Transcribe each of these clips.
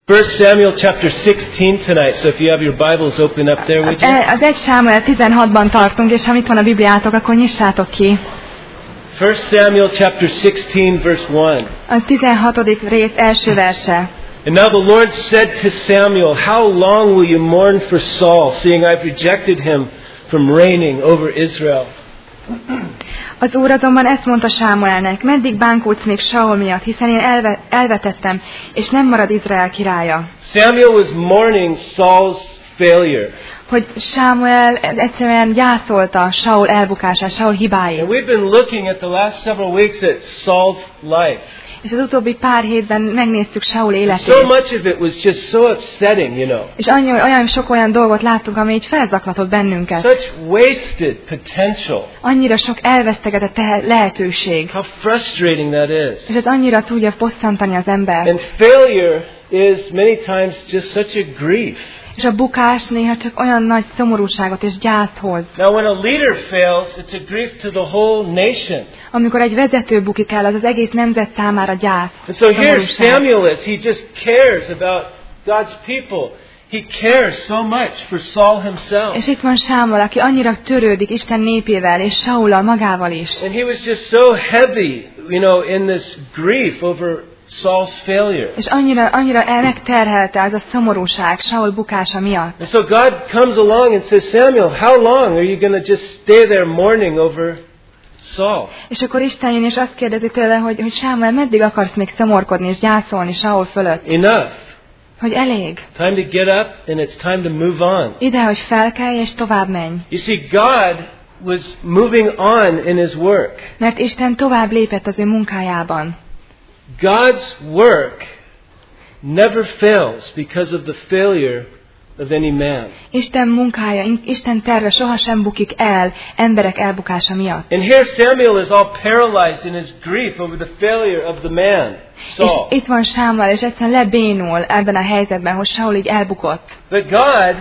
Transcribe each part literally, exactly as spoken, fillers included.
First Samuel chapter sixteen tonight, so if you have your Bibles open up there, would you? Az egy Sámuel tizenhatban tartunk, és ha itt van a Bibliátok, akkor nyissátok ki. First Samuel chapter sixteen verse one. A tizenhatodik rész első verse. And now the Lord said to Samuel, "How long will you mourn for Saul, seeing I've rejected him from reigning over Israel?" Az Úr azonban ezt mondta Sámuelnek: meddig bánkódsz még Saul miatt, hiszen én elve, elvetettem, és nem marad Izrael királya. Samuel was mourning Saul's failure. Hogy Sámuel egyszerűen gyászolta Saul elbukását, Saul hibáit. And we've been looking at the last several weeks at Saul's life. És az utóbbi pár hétben megnéztük Saul életét. So much of it was just so upsetting, you know. És annyi, olyan sok olyan dolgot láttunk, ami így felzaklatott bennünket. Such wasted potential. Annyira sok elvesztegetett lehetőség. How frustrating that is. És ez annyira tudja bosszantani az embert. And failure is many times just such a grief. És a bukás néha csak olyan nagy szomorúságot és gyászt hoz. Now when a leader fails, it's a grief to the whole nation. Amikor egy vezető bukik el, az az egész nemzet számára gyász. And so here Samuel is, he just cares about God's people. He cares so much for Saul himself. És itt van Sámuel, aki annyira törődik Isten népével és Saul-al magával is. And he was just so heavy, you know, in this grief over Saul's failure. És annyira, annyira megterhelte az a szomorúság Saul bukása miatt. And so God comes along and says, Samuel, how long are you going to just stay there mourning over Saul? És akkor Isten jön és azt kérdezi tőle, hogy, hogy Sámuel, meddig akarsz még szomorkodni és gyászolni Saul fölött? Enough. Hogy elég. Time to get up and it's time to move on. Ide, hogy felkelj és tovább menj. You see, God was moving on in his work. Mert Isten tovább lépett az ő munkájában. God's work never fails because of the failure of any man. Isten munkája, Isten terve sohasem bukik el emberek elbukása miatt. And here Samuel is all paralyzed in his grief over the failure of the man, Saul. És itt van Sámuel, és egyszerűen lebénul ebben a helyzetben, hogy Saul így elbukott. But God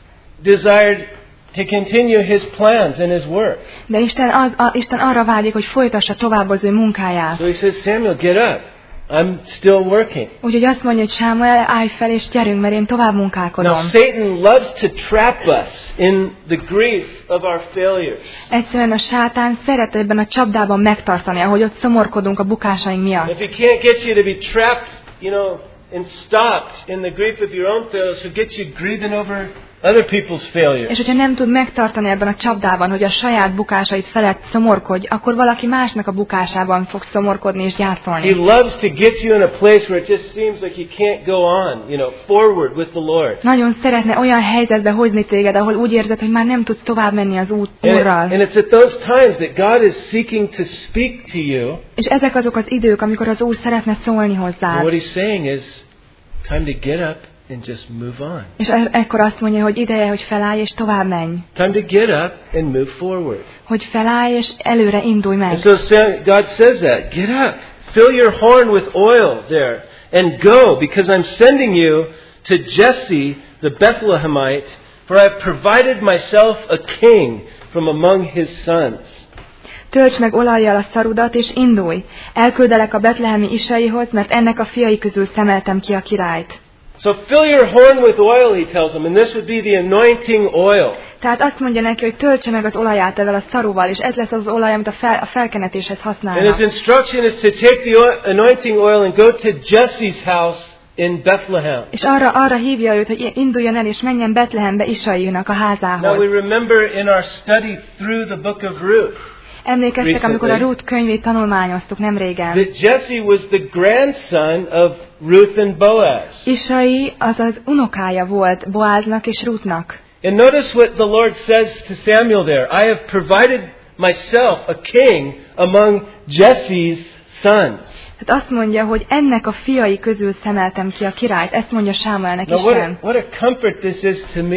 desired to continue his plans and his work. De Isten, az, a, Isten arra vágyik, hogy folytassa tovább az ő munkáját. So he says, Samuel, get up. I'm still working. Úgyhogy azt mondja, hogy Sámuel, állj fel és gyerünk, mert én tovább munkálkodom. Now Satan loves to trap us in the grief of our failures. Egyszerűen a sátán szeret ebben a csapdában megtartani, ahogy ott szomorkodunk a bukásaink miatt. If he can't get you to be trapped, you know, and stopped in the grief of your own failures, he'll get you grieving over other people's failures. És hogyha nem tud megtartani ebben a csapdában, hogy a saját bukásait felett szomorkodj, akkor valaki másnak a bukásában fog szomorkodni és gyászolni. He loves to get you in a place where it just seems like you can't go on, you know, forward with the Lord. Nagyon szeretne olyan helyzetbe hozni téged, ahol úgy érzed, hogy már nem tudsz tovább menni az út Úrral. And it's at those times that God is seeking to speak to you. És ezek azok az idők, amikor az Úr szeretne szólni hozzád. And what he's saying is, time to get up and just move on. És ekkor azt mondja, hogy ideje, hogy felállj és tovább menj. Time to get up and move forward. Hogy felállj és előre indulj meg. And so God says that, get up, fill your horn with oil there, and go, because I'm sending you to Jesse the Bethlehemite, for I've provided myself a king from among his sons. Töltsd meg olajjal a szarudat, és indulj. Elküldelek a betlehemi Isaihoz, mert ennek a fiai közül szemeltem ki a királyt. So fill your horn with oil, he tells him, and this would be the anointing oil. Tehát azt mondja neki, hogy töltse meg az olaját ezzel a szaruval, és ez lesz az olaj, amit a, fel, a felkenetéshez használnak. And his instruction is to take the oil, anointing oil and go to Jesse's house in Bethlehem. És arra, arra hívja őt, hogy induljon el, és menjen Betlehembe Isainak a házához. Now we remember in our study through the book of Ruth. Emlékeztek, amikor a Ruth könyvét tanulmányoztuk nem régen. That Jesse was the grandson of Ruth and Boaz. Isai az az unokája volt Boáznak és Ruthnak. And notice what the Lord says to Samuel there. I have provided myself a king among Jesse's sons. Tehát azt mondja, hogy ennek a fiai közül szemeltem ki a királyt. Ezt mondja Sámuelnek Now Isten. what a, what a comfort this is to me.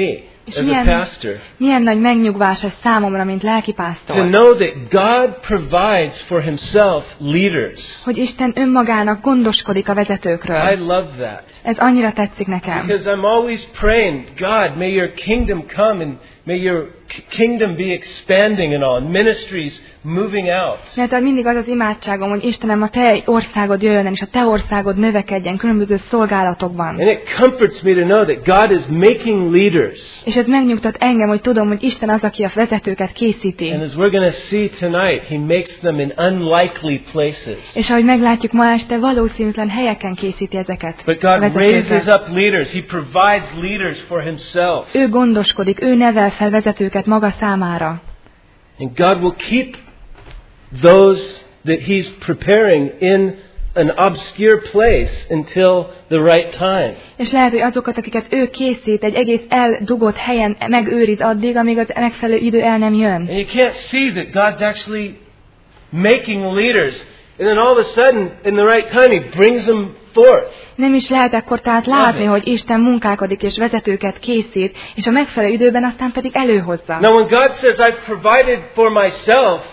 És as milyen, a pastor. milyen nagy megnyugvás ez számomra, mint lelkipásztor. To know that God provides for himself leaders. Hogy Isten önmagának gondoskodik a vezetőkről. I love that. Ez annyira tetszik nekem. Because I'm always praying, God, may your kingdom come and may your kingdom be expanding and all, ministries moving out. Mert mindig az az imádságom, hogy Istenem, a te országod jöjjön, és a te országod növekedjen különböző szolgálatokban. And it comforts me to know that God is making leaders. És ez megnyugtat engem, hogy tudom, hogy Isten az, aki a vezetőket készíti. And as we're going to see tonight, he makes them in unlikely places. És ahogy meglátjuk ma este, valószínűtlen helyeken készíti ezeket. But God raises up leaders. He provides leaders for himself. Ő gondoskodik, ő nevel fel vezetőket maga számára. And God will keep those that he's preparing in an obscure place until the right time. És lehet, hogy azokat, akiket ő készít, egy egész eldugott helyen megőriz addig, amíg az megfelelő idő el nem jön. And you can't see that God's actually making leaders. And then all of a sudden, in the right time, he brings them forth. Nem is lehet akkor tehát látni, hogy Isten munkálkodik és vezetőket készít, és a megfelelő időben aztán pedig előhozza. Now when God says, I've provided for myself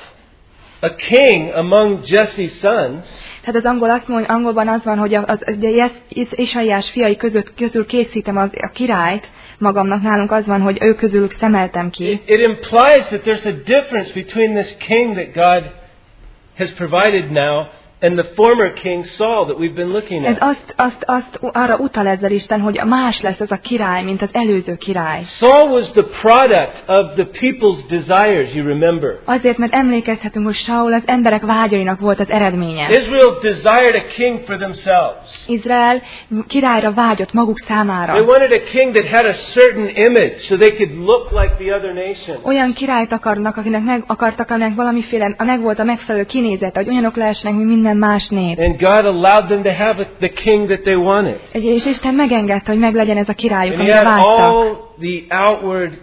a king among Jesse's sons, tehát az angol azt mondja, angolban az van, hogy az, az, az Isaiás fiai között, közül készítem az, a királyt magamnak, nálunk az van, hogy ők közülük szemeltem ki. It, it implies that there's a difference between this king that God has provided now and the former king Saul that we've been looking Ez at. azt, azt, azt arra utal ezzel Isten, hogy más lesz ez a király, mint az előző király. Saul was the product of the people's desires, you remember. Azért, mert emlékezhetünk, hogy Saul az emberek vágyainak volt az eredménye. Israel desired a king for themselves. Izrael királyra vágyott maguk számára. They wanted a king that had a certain image so they could look like the other nations. Olyan királyt akarnak, akinek meg akartak, aminek valamiféle, megvolt a megfelelő kinézete, hogy olyanok lehessenek, mint minden más nép. And God allowed them to have a, the king that they wanted. És Isten megengedte, hogy meglegyen ez a királyuk, And he amire had vágytak. all the outward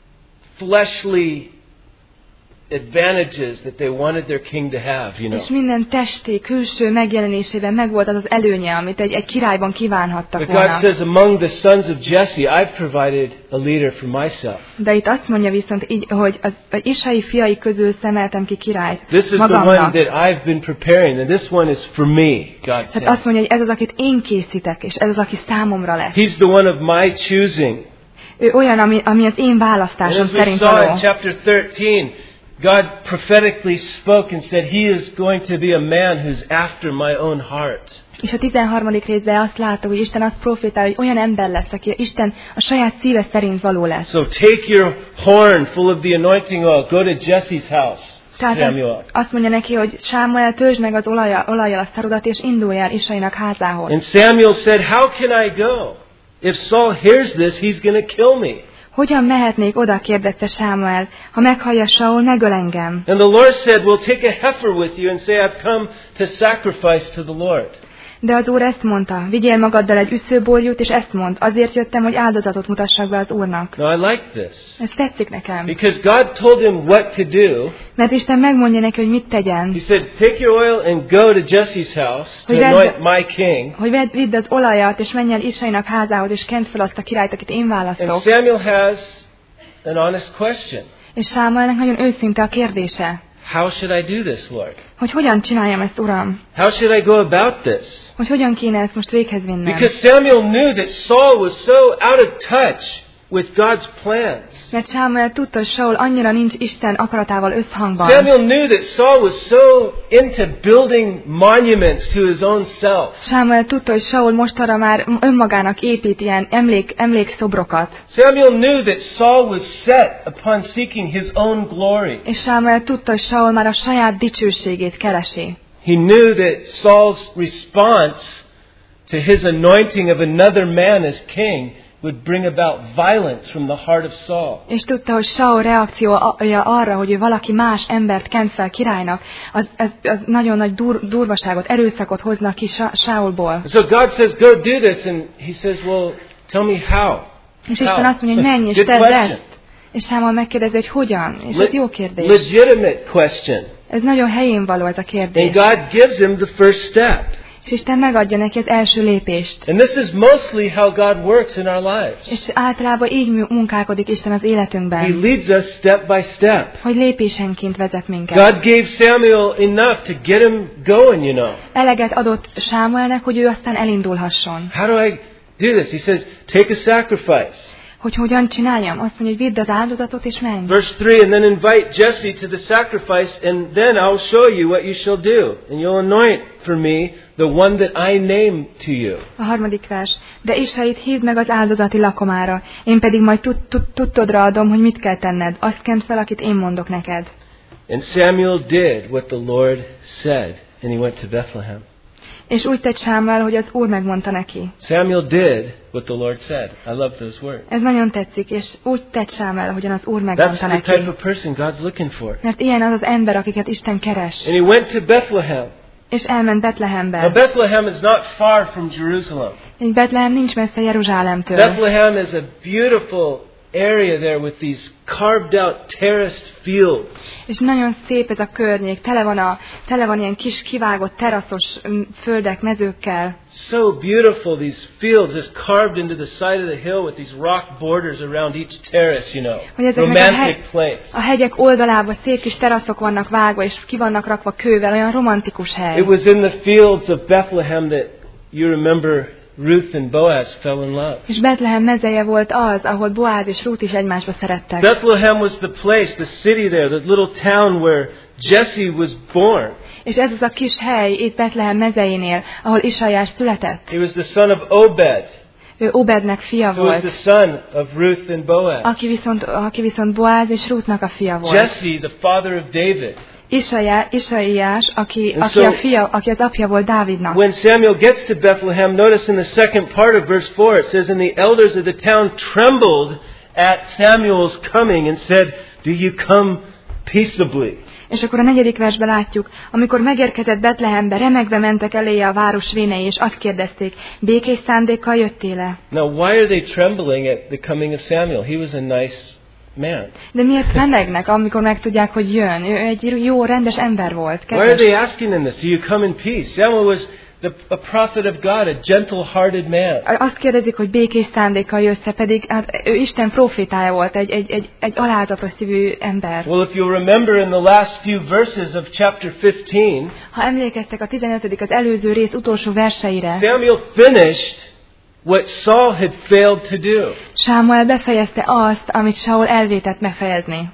fleshly advantages that they wanted their king to have, you know. És minden testi, külső megjelenésében megvolt az az előnye, amit egy, egy királyban kívánhattak But God volna. says, among the sons of Jesse, I've provided a leader for myself. De itt azt mondja viszont így, hogy az, az Isai fiai közül szemeltem ki királyt This is the one magamnak. that I've been preparing, and this one is for me, God Tehát says. azt mondja, hogy ez az, akit én készítek, és ez az, aki számomra lesz. He's the one of my choosing. Ő olyan, ami, ami az én And választásom as we szerint saw való. in chapter thirteen, God prophetically spoke and said, He is going to be a man who's after my own heart. És a tizenharmadik részben azt láttuk, hogy Isten azt profétál, hogy olyan ember lesz, aki Isten a saját szíve szerint való lesz. So take your horn full of the anointing oil, go to Jesse's house, Tehát Samuel. azt mondja neki, hogy Sámuel, töltsd meg az olajjal, olajjal a szarudat, és indulj el Isainak házához. And Samuel said, how can I go? If Saul hears this, he's going to kill me. Hogyan mehetnék oda, kérdezte Sámuel, ha meghallja Saul, megöl engem. And the Lord said, well, take a heifer with you and say, I've come to sacrifice to the Lord. De az Úr ezt mondta, vigyél magaddal egy üszőborjút, és ezt mond, azért jöttem, hogy áldozatot mutassak be az Úrnak. Now I like this. Ez tetszik nekem. Because God told him what to do. Mert Isten megmondja neki, hogy mit tegyen. He said, take your oil and go to Jesse's house to Hogy vedd- anoint my king. Hogy vedd, vidd az olajat, és menj el Isainak házához, és kent fel azt a királyt, akit én And választok. Samuel has an honest question. És Sámuelnek nagyon őszinte a kérdése, How should I do this, Lord? hogy hogyan csináljam ezt, Uram? How should I go about this? Hogy hogyan kéne ezt most véghez vinnem? Because Samuel knew that Saul was so out of touch with God's plans. Mert Sámuel tudta, hogy Saul annyira nincs Isten akaratával összhangban. Samuel knew that Saul was so into building monuments to his own self. Sámuel tudta, hogy Saul mostanra már önmagának épít ilyen emlék, emlékszobrokat. Samuel knew that Saul was set upon seeking his own glory. És Sámuel tudta, hogy Saul már a saját dicsőségét keresi. He knew that Saul's response to his anointing of another man as king would bring about violence from the heart of Saul. És tudta, hogy Saul reakciója arra, hogy ő valaki más embert kent fel királynak, az, az, az nagyon nagy dur, durvaságot, erőszakot hozna ki Sa- Saulból. And so God says, go do this. And he says, well, tell me how. És Isten azt mondja, hogy menj és Good tedd question. ezt. És Sámuel megkérdezi, hogy hogyan. És ez jó kérdés. Legitimate question. Ez nagyon helyén való ez a And kérdés. God gives him the first step. És Isten megadja neki az első lépést. And this is mostly how God works in our lives. És általában így munkálkodik Isten az He életünkben, leads us step by step. hogy lépésenként vezet minket. God gave Samuel enough to get him going, you know. Eleget adott Sámuelnek, hogy ő aztán elindulhasson. How do I do this? He says, take a sacrifice. Hogy hogyan csináljam? Azt mondja, hogy vidd az áldozatot és menj. Verse three, and then invite Jesse to the sacrifice, and then I'll show you what you shall do. And you'll anoint for me the one that I name to you. A harmadik vers. De Isait hívd meg az áldozati lakomára, én pedig majd tud, tud, tudtodra adom, hogy mit kell tenned. Azt kent fel, akit én mondok neked. And Samuel did what the Lord said, and he went to Bethlehem. És úgy tett Sámuel, hogy az Úr megmondta neki. Samuel did what the Lord said. I love those words. Ez nagyon tetszik, és úgy tett Sámuel, ahogyan az Úr That's megmondta the type neki. of person God's looking for. Mert ilyen az az ember, akiket Isten keres. And he went to Bethlehem. És elment Now Betlehembe. Bethlehem is not far from Jerusalem. Egy Betlehem nincs messze Jeruzsálemtől. Bethlehem is a beautiful area there with these carved out terraced fields. És nagyon szép ez a környék, tele van, a, tele van ilyen kis kivágott teraszos mm, földek, mezőkkel. So beautiful, these fields just carved into the side of the hill with these rock borders around each terrace, you know. Hogy ezeknek a, Romantic hegy, place. a hegyek oldalában szép kis teraszok vannak vágva, és ki vannak rakva kővel, olyan romantikus hely. It was in the fields of Bethlehem that you remember Ruth and Boaz fell in love. És Betlehem mezeje volt az, ahol Boáz és Ruth is egymásba szerettek. Bethlehem was the place, the city there, the little town where Jesse was born. És ez az a kis hely itt Betlehem mezejénél, ahol Isaiás született. He was the son of Obed, Ő Obednek fia who was the volt, son of Ruth and Boaz. aki viszont, aki viszont Boáz és Ruthnak a fia volt. Jesse, the father of David. Isaiá, Isaiás, aki, And aki, so- a fia, aki az apja volt Dávidnak. When Samuel gets to Bethlehem, notice in the second part of verse four, it says, and the elders of the town trembled at Samuel's coming and said, do you come peaceably? És akkor a negyedik versben látjuk, amikor megérkezett Betlehembe, remegve mentek eléje a város vénei, és azt kérdezték, békés szándékkal jöttél-e? Now, why are they trembling at the coming of Samuel? He was a nice man. De miért remegnek, amikor megtudják, hogy jön? Ő egy jó, rendes ember volt. Why are they Kedves. asking him this? Do you come in peace? Samuel was the, a prophet of God, a gentle-hearted man. Azt kérdezik, hogy békés szándékkal jössz, pedig hát, ő Isten profétája volt, egy, egy, egy, egy alázatos szívű ember. Well, if you remember in the last few verses of chapter fifteen, Ha emlékeztek a tizenötödik az előző rész utolsó verseire, Samuel finished what Saul had failed to do. Sámuel befejezte azt, amit Saul elvétett befejezni.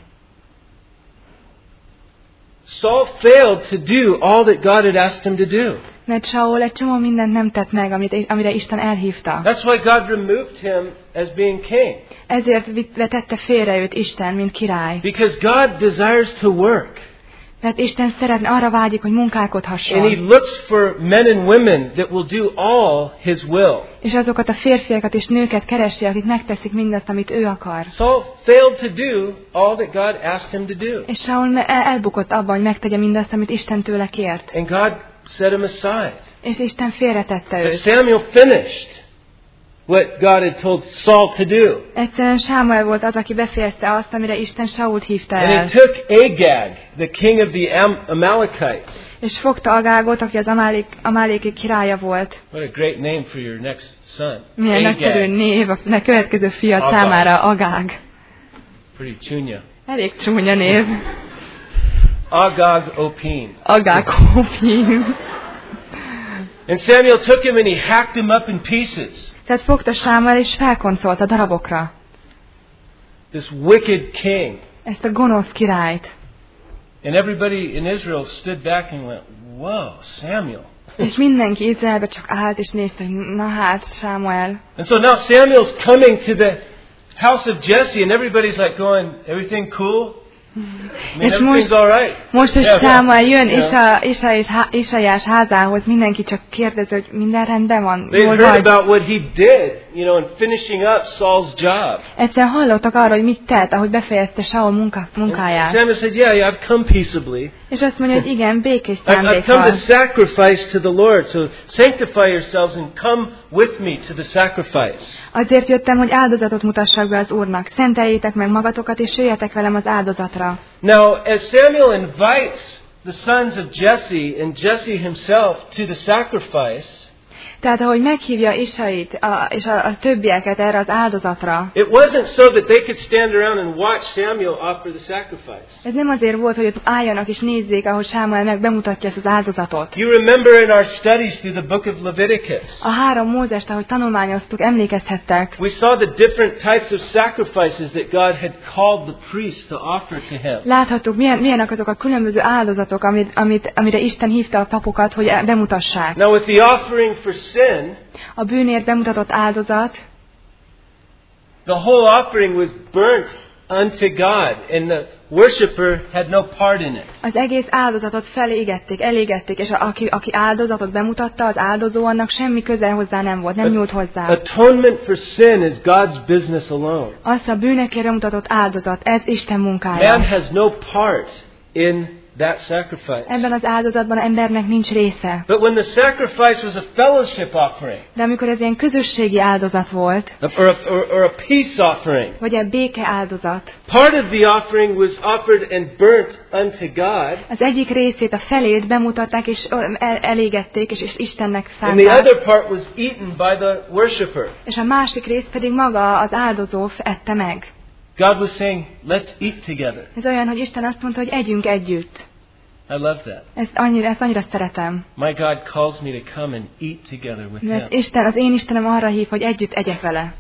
Saul failed to do all that God had asked him to do. Mert Saul egy csomó mindent nem tett meg, amit, amire Isten elhívta. That's why God removed him as being king. Ezért vetette félre őt Isten, mint király. Because God desires to work. Mert Isten szeretne, arra vágyik, hogy And he munkálkodhasson. looks for men and women that will do all his will. És azokat a férfiakat és nőket keresi, akik megteszik mindazt, amit ő akar. Saul failed to do all that God asked him to do. És Saul me- el- elbukott abban, hogy megtegye mindazt, amit Isten tőle kért. And God set him aside. És Isten félretette But őt. Samuel finished what God had told Saul to do. Egyszerűen Sámuel volt az, aki befejezte azt, amire Isten Sault hívta And el. he took Agag, the king of the Am- Amalekites. És fogta Agágot, aki az Amálék, Amáléki királya volt. What a great name for your next son. Milyen nagyszerű név a a következő fiat Agag. számára, Agág. Pretty chunya. Elég csúnya név. Agag Opin. Agág Hófim. And Samuel took him and he hacked him up in pieces. Tehát fogta Sámuel és felkoncolta darabokra This wicked king. ezt a gonosz királyt. And everybody in Israel stood back and went, whoa, Samuel. És mindenki Izraelbe csak állt és nézte, hogy na hát, Sámuel. And so now Samuel's coming to the house of Jesse and everybody's like going, everything cool? I mean, És everything's most- all right. Most, hogy Yeah, Sámuel jön yeah. Isa, Isa és Há- Isaiás házához, mindenki csak kérdezi, hogy minden rendben van, They jól heard vagy. about what he did, you know, in finishing up Saul's job. Egyszerűen hallottak arra, hogy mit tett, ahogy befejezte Saul munka, munkáját. Samuel said, yeah, yeah, I've come peaceably. És azt mondja, hogy igen, békés I've, I've come to szándékkal. sacrifice to the Lord, so sanctify yourselves and come with me to the sacrifice. Azért jöttem, hogy áldozatot mutassak be az Úrnak. Szenteljétek meg magatokat, és jöjjetek velem az áldozatra. Now, as Samuel invites the sons of Jesse and Jesse himself to the sacrifice, tehát ahogy meghívja Isait a, és a, a többieket erre az áldozatra, it wasn't so that they could stand around and watch Samuel offer the sacrifice. ez nem azért volt, hogy ott álljanak és nézzék, ahogy Sámuel meg bemutatja ezt az áldozatot. You remember in our studies through the book of Leviticus, A három Mózest, ahogy tanulmányoztuk, emlékezhettek. we saw the different types of sacrifices that God had called the priests to offer to him. Láthattuk, milyen, milyenek azok a különböző áldozatok, amit, amit, amire Isten hívta a papokat, hogy bemutassák. Now with the offering for sin, A bűnért bemutatott áldozat, the whole offering was burnt unto God, and the worshipper had no part in it. az egész áldozatot felégették, elégették, és a, aki, aki áldozatot bemutatta, az áldozó, annak semmi köze hozzá nem volt, nem nyúlt hozzá. Atonement for sin is God's business alone. Az a bűnekért bemutatott áldozat, ez Isten munkája. Man has no part in that sacrifice. Ebben az áldozatban az embernek nincs része. But when the sacrifice was a fellowship offering, De amikor ez ilyen közösségi áldozat volt, or a, or, or a peace offering, vagy egy béke áldozat, part of the offering was offered and burnt unto God, az egyik részét, a felét bemutatták és el, elégették, és, és Istennek and the szánták, other part was eaten by the worshipper. és a másik rész pedig maga az áldozó ette meg. God was saying, let's eat together. Ez olyan, hogy Isten azt mondta, hogy együnk együtt. I love that. Ezt annyira, ezt annyira szeretem. My God calls me to come and eat together with Mert Him. Isten, az én Istenem arra hív, hogy együtt egyek vele.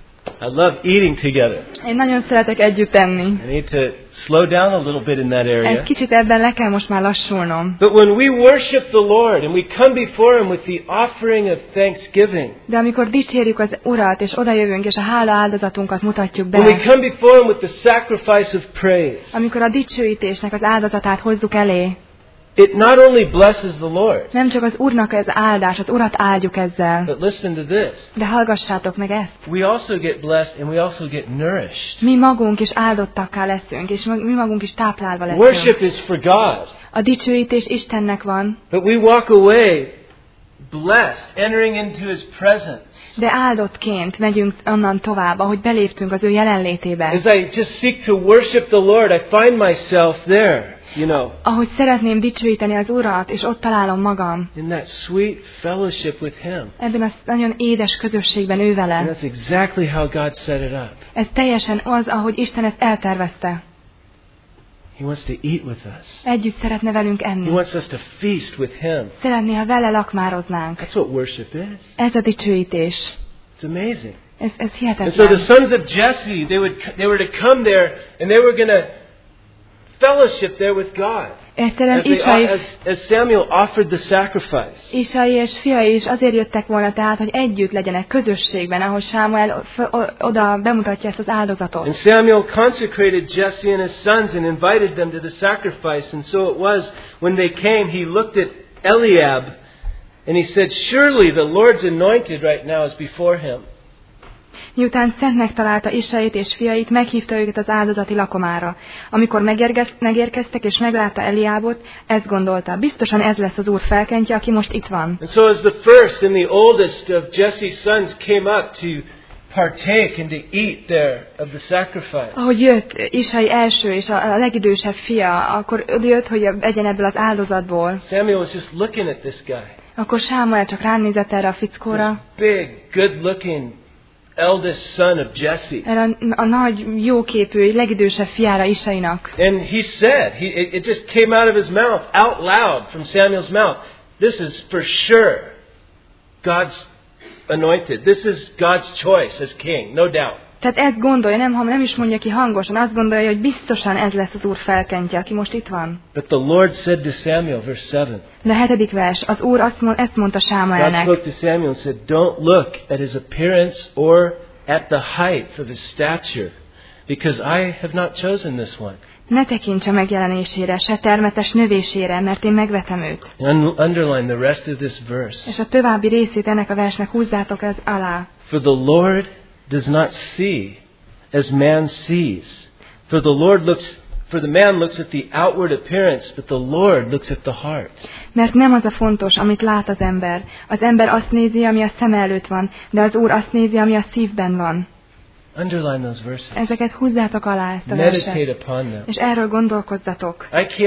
I love eating together. Én nagyon szeretek együtt enni. I need to slow down a little bit in that area. Egy kicsit ebben le kell most már lassulnom. But when we worship the Lord and we come before Him with the offering of thanksgiving, De amikor dicsérjük az Urat, és odajövünk, és a hála áldozatunkat mutatjuk when we be, come before Him with the sacrifice of praise, amikor a dicsőítésnek az áldozatát hozzuk elé, it not only blesses the Lord, nem csak az Úrnak ez áldás, az Urat áldjuk ezzel, but listen to this. de hallgassátok meg ezt. We also get blessed and we also get nourished. Mi magunk is áldottakká leszünk, és mi magunk is táplálva leszünk. Worship is for God, A dicsőítés Istennek van, but we walk away blessed, entering into His presence. de áldottként megyünk onnan tovább, ahogy beléptünk az ő jelenlétébe. As I just seek to worship the Lord, I find myself there, you know, Ahogy szeretném dicsőíteni az Urat, és ott találom magam, in that sweet fellowship with Him. ebben a nagyon édes közösségben ő And vele. that's exactly how God set it up. Ez teljesen az, ahogy Isten ezt eltervezte. He wants to eat with us. Együtt szeretne velünk He enni. wants us to feast with Him. Szeretné, ha vele lakmároznánk. That's what worship is. Ez a dicsőítés. It's amazing. Ez, ez And so hihetetlen. the sons of Jesse, they would they were to come there and they were going to fellowship there with God. Egyszerűen As, they, Isai, as, as Samuel offered the sacrifice. Isai és fiai is azért jöttek volna, tehát, hogy együtt legyenek közösségben, ahogy Sámuel f- o- oda bemutatja ezt az áldozatot. And Samuel consecrated Jesse and his sons and invited them to the sacrifice. And so it was, when they came, he looked at Eliab and he said, surely the Lord's anointed right now is before him. Miután szentnek találta Isait és fiait, meghívta őket az áldozati lakomára. Amikor megérgez, megérkeztek és meglátta Eliábot, ezt gondolta, biztosan ez lesz az Úr felkentje, aki most itt van. And so as the first and the oldest of Jesse's sons came up to partake and to eat there of the sacrifice, Ahogy jött Isai első és a a legidősebb fia, akkor jött, hogy egyen ebből az áldozatból. Samuel was just looking at this guy. Akkor Sámuel csak ránézett erre a fickóra, This big, good-looking eldest son of Jesse. erre a, a nagy, jóképű, legidősebb fiára Isainak. And he said, he, it, it just came out of his mouth, out loud from Samuel's mouth, this is for sure God's anointed. This is God's choice as king, no doubt. Tehát ezt gondolja, nem, ha nem is mondja ki hangosan, azt gondolja, hogy biztosan ez lesz az Úr felkentje, aki most itt van. But the Lord said to Samuel, verse seven, De a hetedik vers, az Úr azt mond, ezt mondta God Sámuelnek. spoke to Samuel and said, don't look at his appearance or at the height of his stature, because I have not chosen this one. Ne tekintse megjelenésére, se termetes növésére, mert én megvetem őt. Un- underline the rest of this verse. És a további részét ennek a versnek húzzátok ez alá. For the Lord does not see as man sees. For the Lord looks, for the man looks at the outward appearance, but the Lord looks at the heart. Mert nem az a fontos, amit lát az ember. Az ember azt nézi, ami a szem előtt van, de az Úr azt nézi, ami a szívben van. Underline those verses. Ezeket húzzátok alá ezt a Meditate verset. upon them. És erről gondolkozzatok. I can't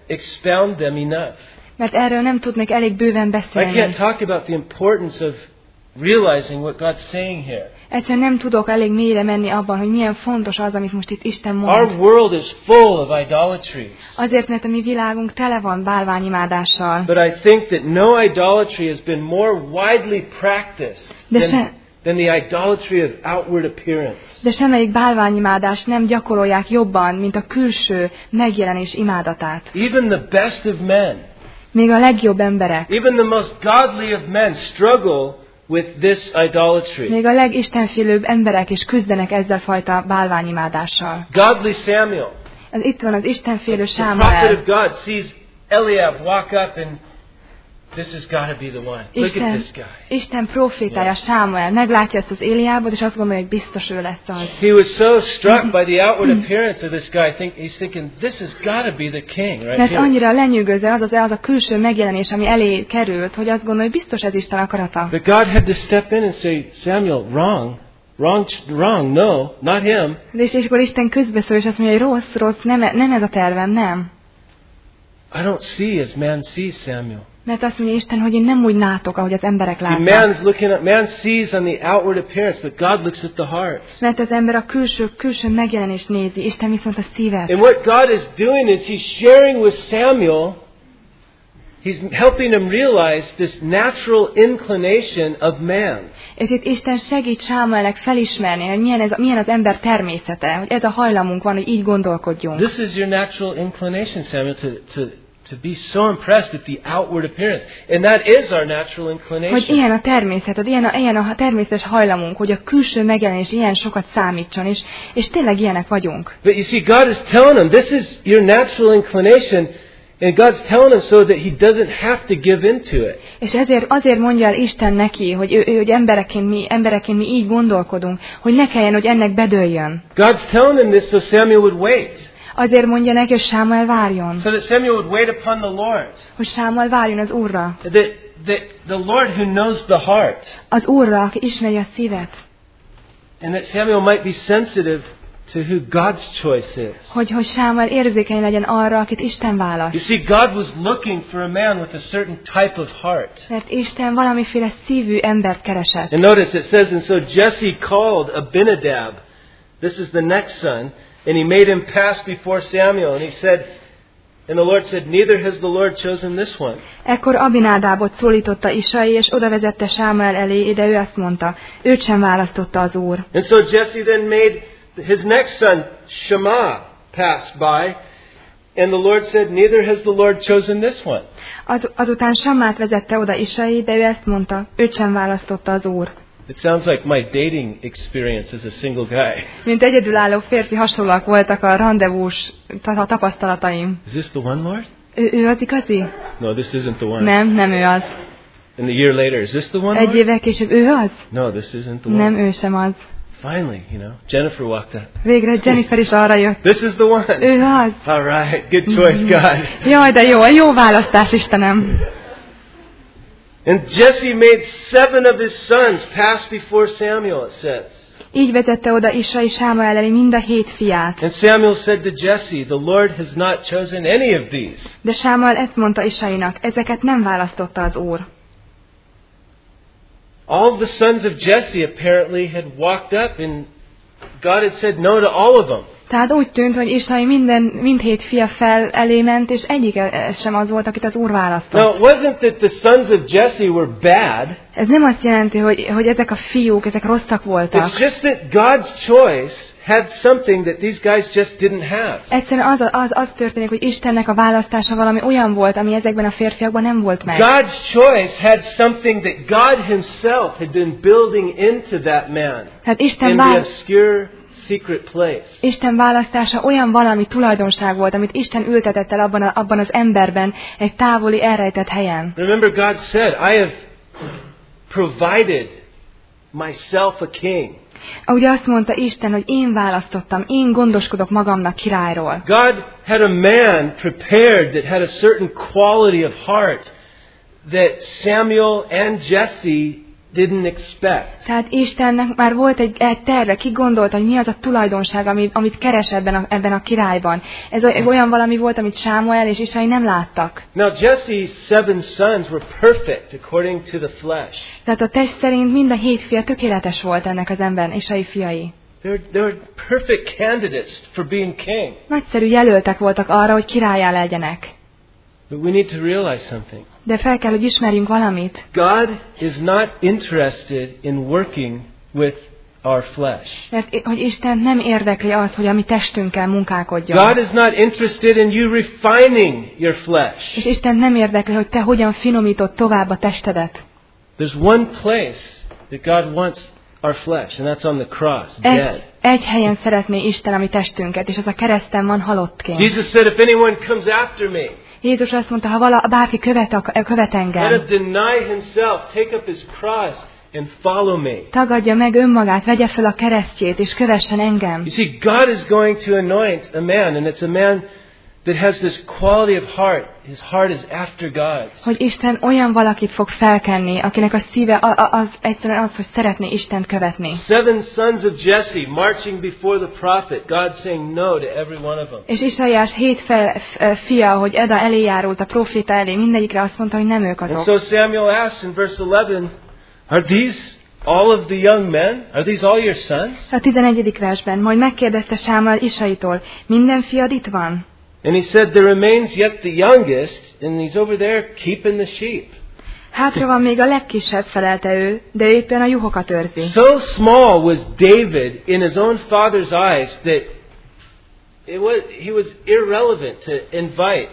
expound them enough. Mert erről nem tudnék elég bőven I beszélni. can't talk about the importance of realizing what God's saying here. Egyszerűen nem tudok elég mélyre menni abban, hogy milyen fontos az, amit most itt Isten Our mond. world is full of idolatry. Azért, mert a mi világunk tele van bálványimádással. But I think that no idolatry has been more widely practiced De than, se- than the idolatry of outward appearance. De semmelyik bálványimádást nem gyakorolják jobban, mint a külső megjelenés imádatát. Even the best of men, Még a legjobb emberek, even the most godly of men struggle with this idolatry. még a legistenfélőbb emberek is küzdenek ezzel fajta bálványimádással. Godly Samuel, Ez itt van az istenfélő the prophet of Sámuel. God, sees Eliab walk up and this has got to be the one. Look at Isten, this guy. Isten profétája Sámuel meglátja ezt az Éliábot, és azt gondolja, hogy biztos ő lesz az. He was so struck by the outward appearance of this guy, think, he's thinking, this has got to be the king right Mert here. annyira lenyűgöző az, az az a külső megjelenés, ami elé került, hogy azt gondolja, hogy biztos ez Isten akarata. But God had to step in and say, Samuel, wrong. Wrong, wrong, no, not him. És, és akkor Isten közbeszól, és azt mondja, hogy rossz, rossz, nem, nem ez a tervem, nem. I don't see as man sees, Samuel. Mert azt mondja Isten, hogy én nem úgy látok, ahogy az emberek See, látnak. man's looking at, man sees on the outward appearance, but God looks at the heart. Mert az ember a külső, külső megjelenést nézi, Isten viszont a szívet. And what God is doing is He's sharing with Samuel, He's helping him realize this natural inclination of man. És itt Isten segít Sámuelnek felismerni, hogy milyen, ez, milyen az ember természete, hogy ez a hajlamunk van, hogy így gondolkodjunk. This is your natural inclination, Samuel, to, to, to be so impressed with the outward appearance. And that is our natural Hogy inclination. ilyen a természeted, ilyen a, ilyen a természetes hajlamunk, hogy a külső megjelenés ilyen sokat számítson, és, és tényleg ilyenek vagyunk. But you see, God is telling him, this is your natural inclination, and God's telling him so that he doesn't have to give into it. És ezért azért mondja el Isten neki, hogy, ő, ő, hogy embereként, mi, embereként mi így gondolkodunk, hogy ne kelljen, hogy ennek bedőljön. God's telling him this so Samuel would wait. Azért mondja neki, hogy Sámuel várjon. So that Samuel would wait upon the Lord. Hogy Sámuel várjon az Úrra. That, that the Lord who knows the heart. Az Úrra, aki ismeri a szívet. And that Samuel might be sensitive to who God's choice is. Hogy, hogy Sámuel érzékeny legyen arra, akit Isten választ. You see, God was looking for a man with a certain type of heart. Mert Isten valamiféle szívű embert keresett. And notice it says, and so Jesse called Abinadab. This is the next son. And he made him pass before Samuel. And he said, and the Lord said, neither has the Lord chosen this one. Ekkor Abinádabot szólította Isai, és oda vezette Sámuel elé, de ő azt mondta, őt sem választotta az Úr. And so Jesse then made his next son, Shammah, pass by. And the Lord said, neither has the Lord chosen this one. Az, azután Sammát vezette oda Isai, de ő ezt mondta, őt sem választotta az Úr. It sounds like my dating experience as a single guy. Mint egyedülálló férfi hasonlóak voltak a randevús ta- tapasztalataim. Is this the one, Lord? Ő, ő az igazi? No, this isn't the one. Nem, nem ő az. And the year later, is this the one, Egy Lord? évvel később, ő az? No, this isn't the one. Nem, ő sem az. Finally, you know, Jennifer walked up. Végre Jennifer is arra jött. This is the one. Ő az. All right, good choice, God. Jaj, de jó, jó választás, Istenem. And Jesse made seven of his sons pass before Samuel, it says. Így vezette oda Isai Sámuel elé mind a hét fiát. And Samuel said to Jesse, the Lord has not chosen any of these. De Sámuel ezt mondta Isainak, ezeket nem választotta az Úr. All of the sons of Jesse apparently had walked up and God had said no to all of them. Tehát úgy tűnt, hogy Isai minden, mindhét fia fel elé ment, és egyik sem az volt, akit az Úr választott. Now, it wasn't that the sons of Jesse were bad. Ez nem azt jelenti, hogy, hogy ezek a fiúk, ezek rosszak voltak. It's just that God's choice had something that these guys just didn't have. Egyszerűen az, az, az történik, hogy Istennek a választása valami olyan volt, ami ezekben a férfiakban nem volt meg. God's choice had something that God himself had been building into that man Hát Isten, in the vál, obscure secret place. Isten választása olyan valami tulajdonság volt, amit Isten ültetett el abban, a, abban az emberben, egy távoli, elrejtett helyen. Remember, God said, I have provided myself a king. Ugye azt mondta Isten, hogy én választottam, én gondoskodok magamnak királyról. God had a man prepared that had a certain quality of heart that Samuel and Jesse didn't expect. Tehát Istennek már volt egy, egy terve, ki gondolta, hogy mi az a tulajdonság, amit, amit keres ebben a, ebben a királyban. Ez olyan valami volt, amit Sámuel és Isai nem láttak. Now Jesse's seven sons were perfect according to the flesh. Tehát a test szerint mind a hét fia tökéletes volt ennek az ember, Isai fiai. They were, they were perfect candidates for being king. Nagyszerű jelöltek voltak arra, hogy királlyá legyenek. But we need to realize something. De fel kell, hogy ismerjünk valamit. God is not interested in working with our flesh. Mert hogy Isten nem érdekli az, hogy a mi testünkkel munkálkodjon. God is not interested in you refining your flesh. És Isten nem érdekli, hogy te hogyan finomítod tovább a testedet. There's one place that God wants our flesh, and that's on the cross, dead. Egy, egy helyen szeretné Isten a mi testünket, és az a kereszten van halottként. Jesus said, if anyone comes after me, Jézus azt mondta, ha vala, bárki követ, követ engem, let him deny himself, take up his cross, and follow me. tagadja meg önmagát, vegye fel a keresztjét, és kövessen engem. You see, God is going to anoint a man, and it's a man that has this quality of heart. His heart is after God. Hogy Isten olyan valakit fog felkenni, akinek a szíve az egyszerűen az, hogy szeretné Istent követni. Seven sons of Jesse marching before the prophet. God saying no to every one of them. És Isaiás hét fel, fia, hogy Eda elé járult a proféta elé, mindegyikre azt mondta, hogy nem ők And azok. so Samuel asks in verse eleven, are these all of the young men? Are these all your sons? A tizenegyedik versben majd megkérdezte Sámuel Isaitól, minden fiad itt van? And he said, there remains yet the youngest, and he's over there keeping the sheep. Hátra van még a legkisebb, felelte ő, de ő éppen a juhokat őrzi. So small was David in his own father's eyes that it was, he was irrelevant to invite,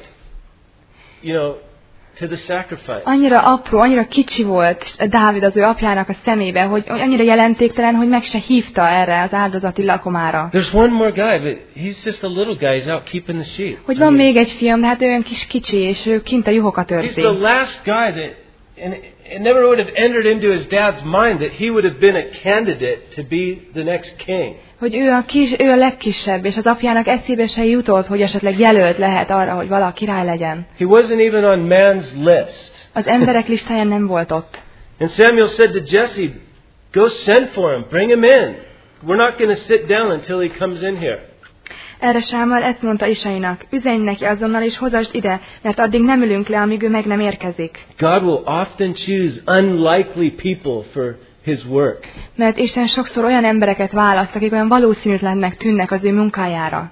you know, to the sacrifice. Annyira apró, annyira kicsi volt Dávid az ő apjának a szemébe, hogy annyira jelentéktelen, hogy meg se hívta erre az áldozati lakomára. There's one more guy, but he's just a little guy. He's out keeping the sheep. Hogy van még egy fiam, de hát ő olyan kis kicsi, és ő kint a juhokat He's őrzi. the last guy that, and it never would have entered into his dad's mind that he would have been a candidate to be the next king. Hogy ő a, kis, ő a legkisebb, és az apjának eszébe se jutott, hogy esetleg jelölt lehet arra, hogy vala király legyen. He wasn't even on man's list. Az emberek listáján nem volt ott. And Samuel said to Jesse, go send for him, bring him in. We're not going to sit down until he comes in here. Erre Sámuel ezt mondta Isainak, üzenj neki azonnal és hozasd ide, mert addig nem ülünk le, amíg ő meg nem érkezik. God will often choose unlikely people for his work. Mert Isten sokszor olyan embereket választ, akik olyan valószínűtlennek tűnnek az ő munkájára.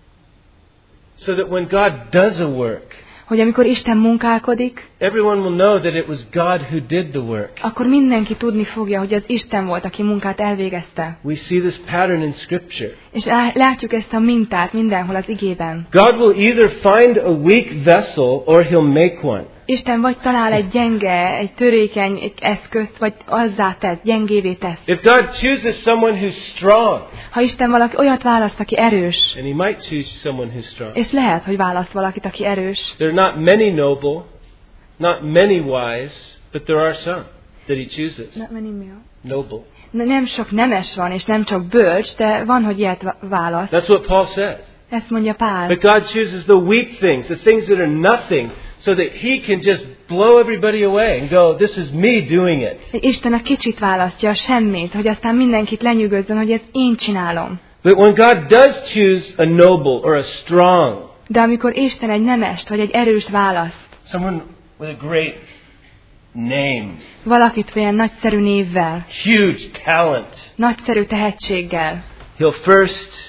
So that when God does a work, hogy amikor Isten munkálkodik, everyone will know that it was God who did the work. akkor mindenki tudni fogja, hogy az Isten volt, aki munkát elvégezte. We see this pattern in Scripture. És látjuk ezt a mintát mindenhol az igében. God will either find a weak vessel or he'll make one. Isten vagy talál egy gyenge, egy törékeny egy eszközt, vagy azzá tesz, gyengévé tesz. If God chooses someone who's strong, ha Isten valaki olyat választ, aki erős, and he might choose someone who's strong. És lehet, hogy választ valakit, aki erős. There are not many noble, not many wise, but there are some that he chooses. Not many noble. Nem sok nemes van, és nem csak bölcs, de van, hogy ilyet választ. That's what Paul says. Ezt mondja Pál. But God chooses the weak things, the things that are nothing, so that he can just blow everybody away and go, this is me doing it. Isten a kicsit választja, a semmit, hogy aztán mindenkit lenyűgözzön, hogy ezt én csinálom. But when God does choose a noble or a strong, de amikor Isten egy nemest vagy egy erőst választ, someone with a great name, valakit olyan nagyszerű névvel, huge talent, nagyszerű tehetséggel, he'll first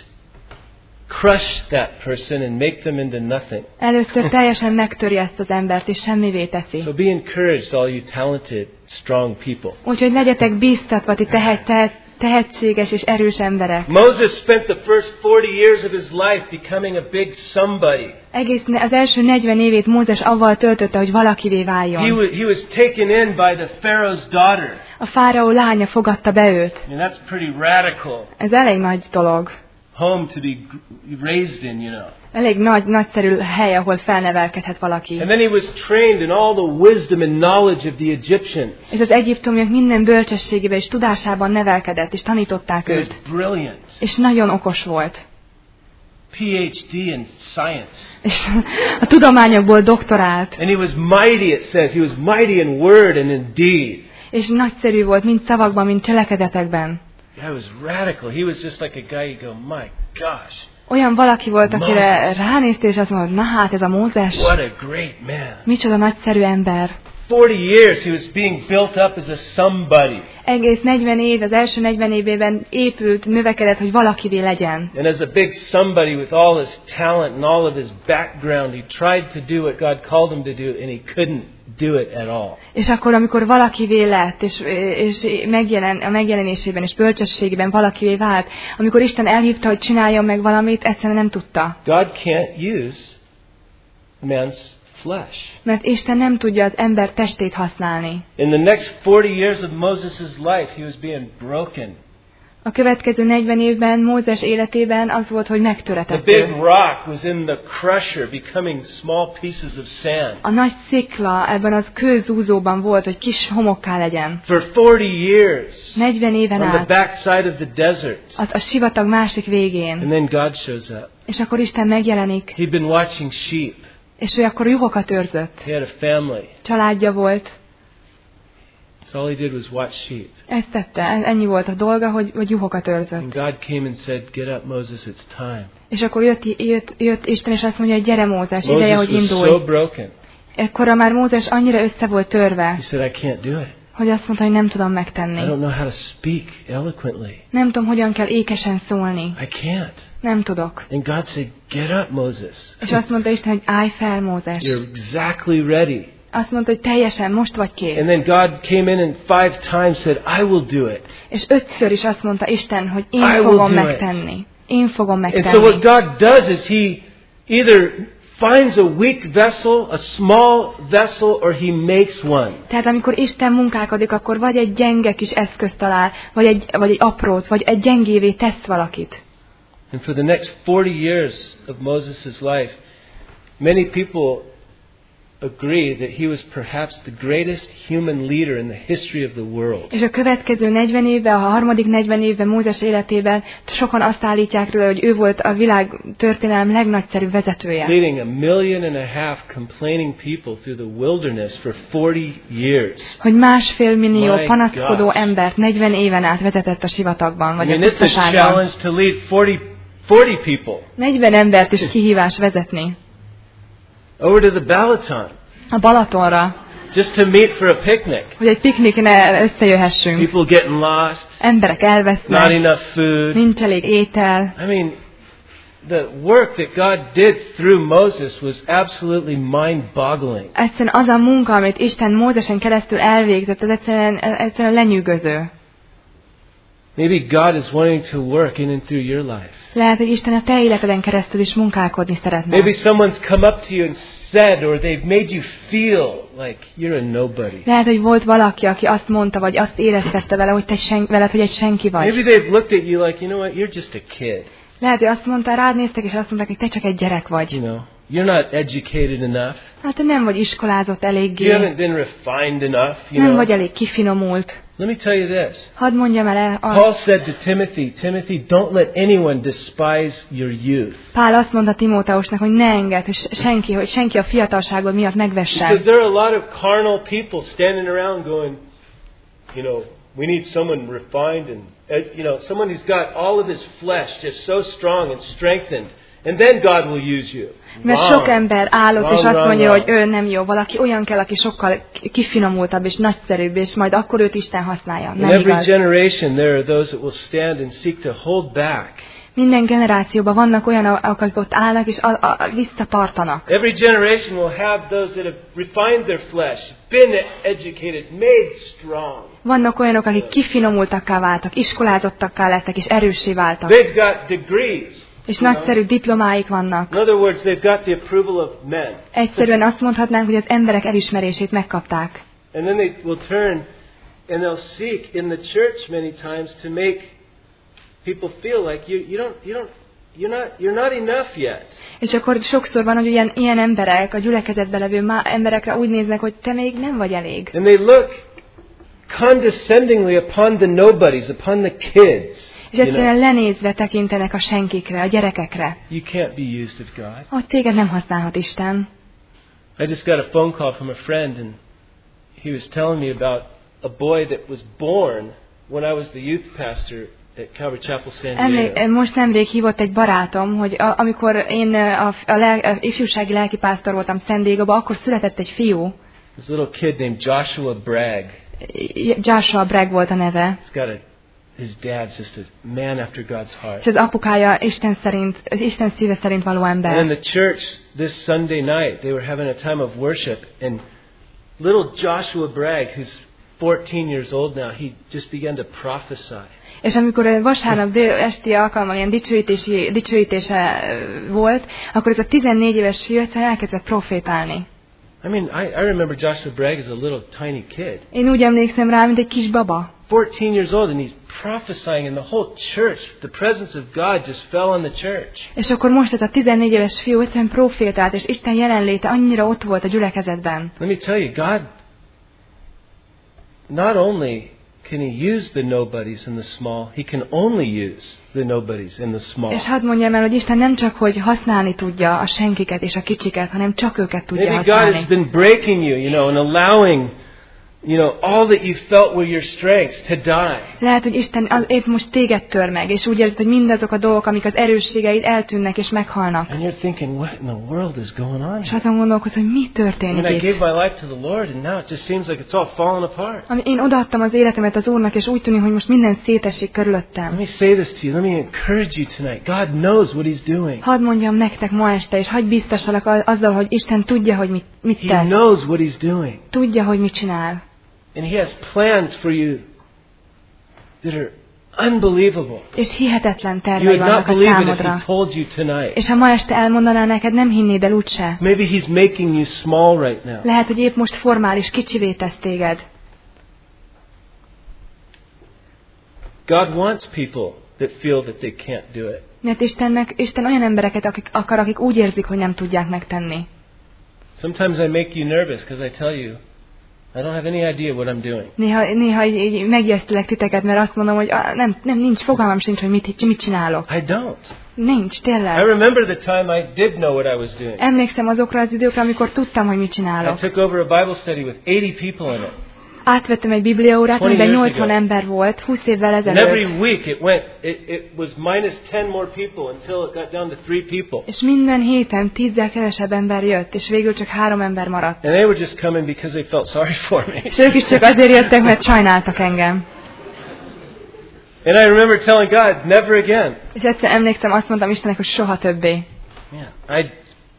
crush that person and make them into nothing. Először teljesen megtöri ezt az embert, és semmivé teszi. So be encouraged, all you talented, strong people. Úgyhogy legyetek bíztatva, ti tehet, tehet, tehetséges és erős emberek. Moses spent the first forty years of his life becoming a big somebody. Egész az első negyven évét Mózes avval töltötte, hogy valakivé váljon. He was, he was taken in by the Pharaoh's daughter. A fáraó lánya fogadta be őt. And that's pretty radical. Ez elég nagy dolog. Home to be raised in, you know. Elég nagy, nagyszerű hely, ahol felnevelkedhet valaki. And then he was trained in all the wisdom and knowledge of the Egyptians. És az egyiptomiak minden bölcsességével és tudásában nevelkedett, és tanították He was őt. brilliant. És nagyon okos volt. P H D in science. És a tudományokból doktorált. And he was mighty, it says. He was mighty in word and in deed. és nagyszerű volt, mind szavakban, mind cselekedetekben. That was radical. He was just like a guy you go, my gosh. Olyan valaki volt, akire Moses. ránéztél, és azt mondod, na hát ez a Mózes, What a great man. micsoda nagyszerű ember. forty years he was being built up as a somebody. Egész negyven év, az első negyven évében épült, növekedett, hogy valakivé legyen. And as a big somebody with all his talent and all of his background, he tried to do what God called him to do, and he couldn't do it at all. És akkor, amikor valakivé lett, és, és megjelen, a megjelenésében és bölcsességében valakivé vált, amikor Isten elhívta, hogy csináljon meg valamit, egyszerűen nem tudta. God can't use man's flesh. Mert Isten nem tudja az ember testét használni. In the next forty years of Moses' life, he was being broken. A következő negyven évben Mózes életében az volt, hogy The megtöretett big ő. rock was in the crusher, becoming small pieces of sand. A nagy szikla ebben az kőzúzóban volt, hogy kis homokká legyen. For forty years, negyven éven on the át, backside of the desert. az a sivatag másik végén. And then God shows up. És akkor Isten megjelenik, He'd been watching sheep. és ő akkor juhokat őrzött. He had a family. Családja volt. So all he did was watch sheep. Ezt tette, ennyi volt a dolga, hogy, hogy juhokat And őrzött. God came and said, "Get up, Moses, it's time." És akkor jött, jött, jött Isten, és azt mondja, hogy gyere Mózes, ideje, Moses hogy was indulj. so broken. Ekkora már Mózes annyira össze volt törve, He said, "I can't do it. hogy azt mondta, hogy nem tudom I megtenni. don't know how to speak eloquently. Nem tudom, hogyan kell ékesen szólni. I can't." Nem tudok. And God said, "Get up, Moses. És azt mondta Isten, hogy állj fel, Mózes. You're exactly ready." Azt mondta, hogy teljesen, most vagy kész. And then God came in and five times said, "I will do it." És ötször is azt mondta Isten, hogy I én will fogom do it. megtenni. Én fogom And so what megtenni. God does is He either finds a weak vessel, a small vessel, or He makes one. Tehát amikor Isten munkálkodik, akkor vagy egy gyenge kis eszközt talál, vagy egy, vagy egy aprót, vagy egy gyengévé tesz valakit. And for the next forty years of Moses' life, many people agree that he was perhaps the greatest human leader in the history of the world. És a következő negyven évben, a harmadik negyven évben Mózes életében sokan azt állítják róla, hogy ő volt a világ történelem legnagyszerűbb vezetője. Leading a million and a half complaining people through the wilderness for forty years. Hogy másfél millió My panaszkodó gosh. embert negyven éven át vezetett a sivatagban, I vagy mean, a it's a pusztaságban. challenge to lead forty, forty people negyven embert is kihívás vezetni. over to the Balaton A Balatonra, just to meet for a picnic. hogy egy piknikre összejöhessünk. People getting lost, Emberek not elvesznek, enough food. nincs elég étel. I mean, the work that God did through Moses was absolutely mind-boggling. Egyszerűen az a munka, amit Isten Mózesen keresztül elvégzett, az egyszerűen, egyszerűen lenyűgöző. Maybe God is wanting to work in and through your life. Lehet, hogy Isten a te életeden keresztül is munkálkodni szeretne. Maybe someone's come up to you and said, or they've made you feel like you're a nobody. Lehet, hogy volt valaki, aki azt mondta, vagy azt éreztette vele, hogy te sen, veled, hogy egy senki vagy. Maybe they've looked at you like, you know what, you're just a kid. Lehet, hogy azt mondta, rád néztek, és azt mondták, hogy te csak egy gyerek vagy. You know, you're not educated enough. Hát te nem vagy iskolázott You eléggé, haven't been refined enough, you nem know. vagy elég kifinomult. Let me tell you this. Hadd mondjam el azt. Paul said to Timothy, Timothy, don't let anyone despise your youth. Pál azt mondta Timóteusnak, hogy ne engedd, hogy senki, hogy senki a fiatalságod miatt megvessen. Because there are a lot of carnal people standing around going, you know, we need someone refined and, uh, you know, someone who's got all of his flesh just so strong and strengthened. And then God will use you. Mert Wrong. sok ember állott, és Wrong, azt wrong, mondja, wrong. hogy ő nem jó. Valaki olyan kell, aki sokkal kifinomultabb és nagyszerűbb, és majd akkor őt Isten használja. In Nem every igaz. generation there are those that will stand and seek to hold back. Minden generációban vannak olyanok, akik ott állnak, és a, a, a visszatartanak. Every generation will have those that have refined their flesh, been educated, made strong. Vannak olyanok, akik kifinomultakká váltak, iskolázottakká lettek, és erőssé váltak. They've got degrees. És nagyszerű diplomáik vannak. In other words, they've got the approval of men. Egyszerűen azt mondhatnánk, hogy az emberek elismerését megkapták. And then they will turn and they'll seek in the church many times to make people feel like you, you don't, you don't, you're not, you're not enough yet. És akkor sokszor van, hogy ilyen, ilyen emberek, a gyülekezetben levő má- emberekre úgy néznek, hogy te még nem vagy elég. And they look condescendingly upon the nobodies, upon the kids. És You egyszerűen know, lenézve tekintenek a senkikre, a gyerekekre. you can't be used of God. Hogy téged nem használhat Isten. I just got a phone call from a friend, and he was telling me about a boy that was born when I was the youth pastor at Calvary Chapel San Emlék, Diego. most nemrég hívott egy barátom, hogy a, amikor én a, a, lel, a ifjúsági lelkipásztor voltam San Diego-ba, akkor született egy fiú. This little kid named Joshua Bragg. Joshua Bragg volt a neve. He's got a, his dad's just a man after God's heart. És az apukája Isten szerint, az Isten szíve szerint való ember. And in the church this Sunday night, they were having a time of worship, and little Joshua Bragg, who's fourteen years old now, he just began to prophesy. És amikor vasárnap dél, esti alkalommal ilyen dicsőítési, dicsőítése volt, akkor ez a tizennégy éves fiú egyszerűen elkezdett profétálni. I mean, I, I remember Joshua Bragg as a little tiny kid. Én úgy emlékszem rá, mint egy kis baba. fourteen years old, and he's prophesying, and the whole church, the presence of God just fell on the church. És akkor most ez a tizennégy éves fiú egyszerűen profétált, és Isten jelenléte annyira ott volt a gyülekezetben. Let me tell you, God not only can He use the nobodies and the small, He can only use the nobodies and the small. És hadd mondjam el, hogy Isten nem csak, hogy használni tudja a senkiket és a kicsiket, hanem csak őket tudja Maybe God használni. has been breaking you, you know, and allowing, you know, all that you felt were your strengths to die. Lehet, hogy Isten az, épp most téged tör meg, és úgy érzed, hogy mindazok a dolgok, amik az erősségeid eltűnnek és meghalnak. And you're thinking, what in the world is going on És here? azon gondolkodsz, hogy mi I történik mean, I itt. gave my life to the Lord, and now it just seems like it's all falling apart. Ami én odaadtam az életemet az Úrnak, és úgy tűnik, hogy most minden szétesik Let körülöttem. me say this to you. Let me encourage you tonight. God knows what He's doing. Hadd mondjam nektek ma este, és hadd biztosalak azzal, hogy Isten tudja, hogy mit, mit He tesz. knows what He's doing. Tudja, hogy mit csinál. And He has plans for you that are unbelievable. És hihetetlen You tervei would not vannak a believe it if He számodra. told you tonight. És ha ma este elmondaná neked, nem hinnéd el úgyse. Maybe He's making you small right now. Lehet, hogy épp most formális, kicsivé tesz téged. God wants people that feel that they can't do it. Mert Istennek, Isten olyan embereket akik, akar, akik úgy érzik, hogy nem tudják megtenni. Sometimes I make you nervous because I tell you, I don't have any idea what I'm doing. Néha, néha így, így megjesztelek titeket, mert azt mondom, hogy ah, nem, nem, nincs fogalmam sincs, hogy mit, mit csinálok. I don't. Nincs, I tényleg. remember the time I did know what I was doing. Emlékszem azokra az időkre, amikor tudtam, hogy mit I csinálok. took over a Bible study with eighty people in it. Átvettem egy bibliaórát, twenty amiben years nyolcvan ago. ember volt, húsz évvel And every ezelőtt. week it went, it, it was minus ten more people until it got down to three people. És minden héten tízzel kevesebb ember jött, és végül csak három ember maradt. And they were just coming because they felt sorry for me. És ők is csak azért jöttek, mert sajnáltak engem. And I remember telling God, never again. És egyszer emlékszem, azt mondtam Istennek, hogy soha többé. Yeah, I,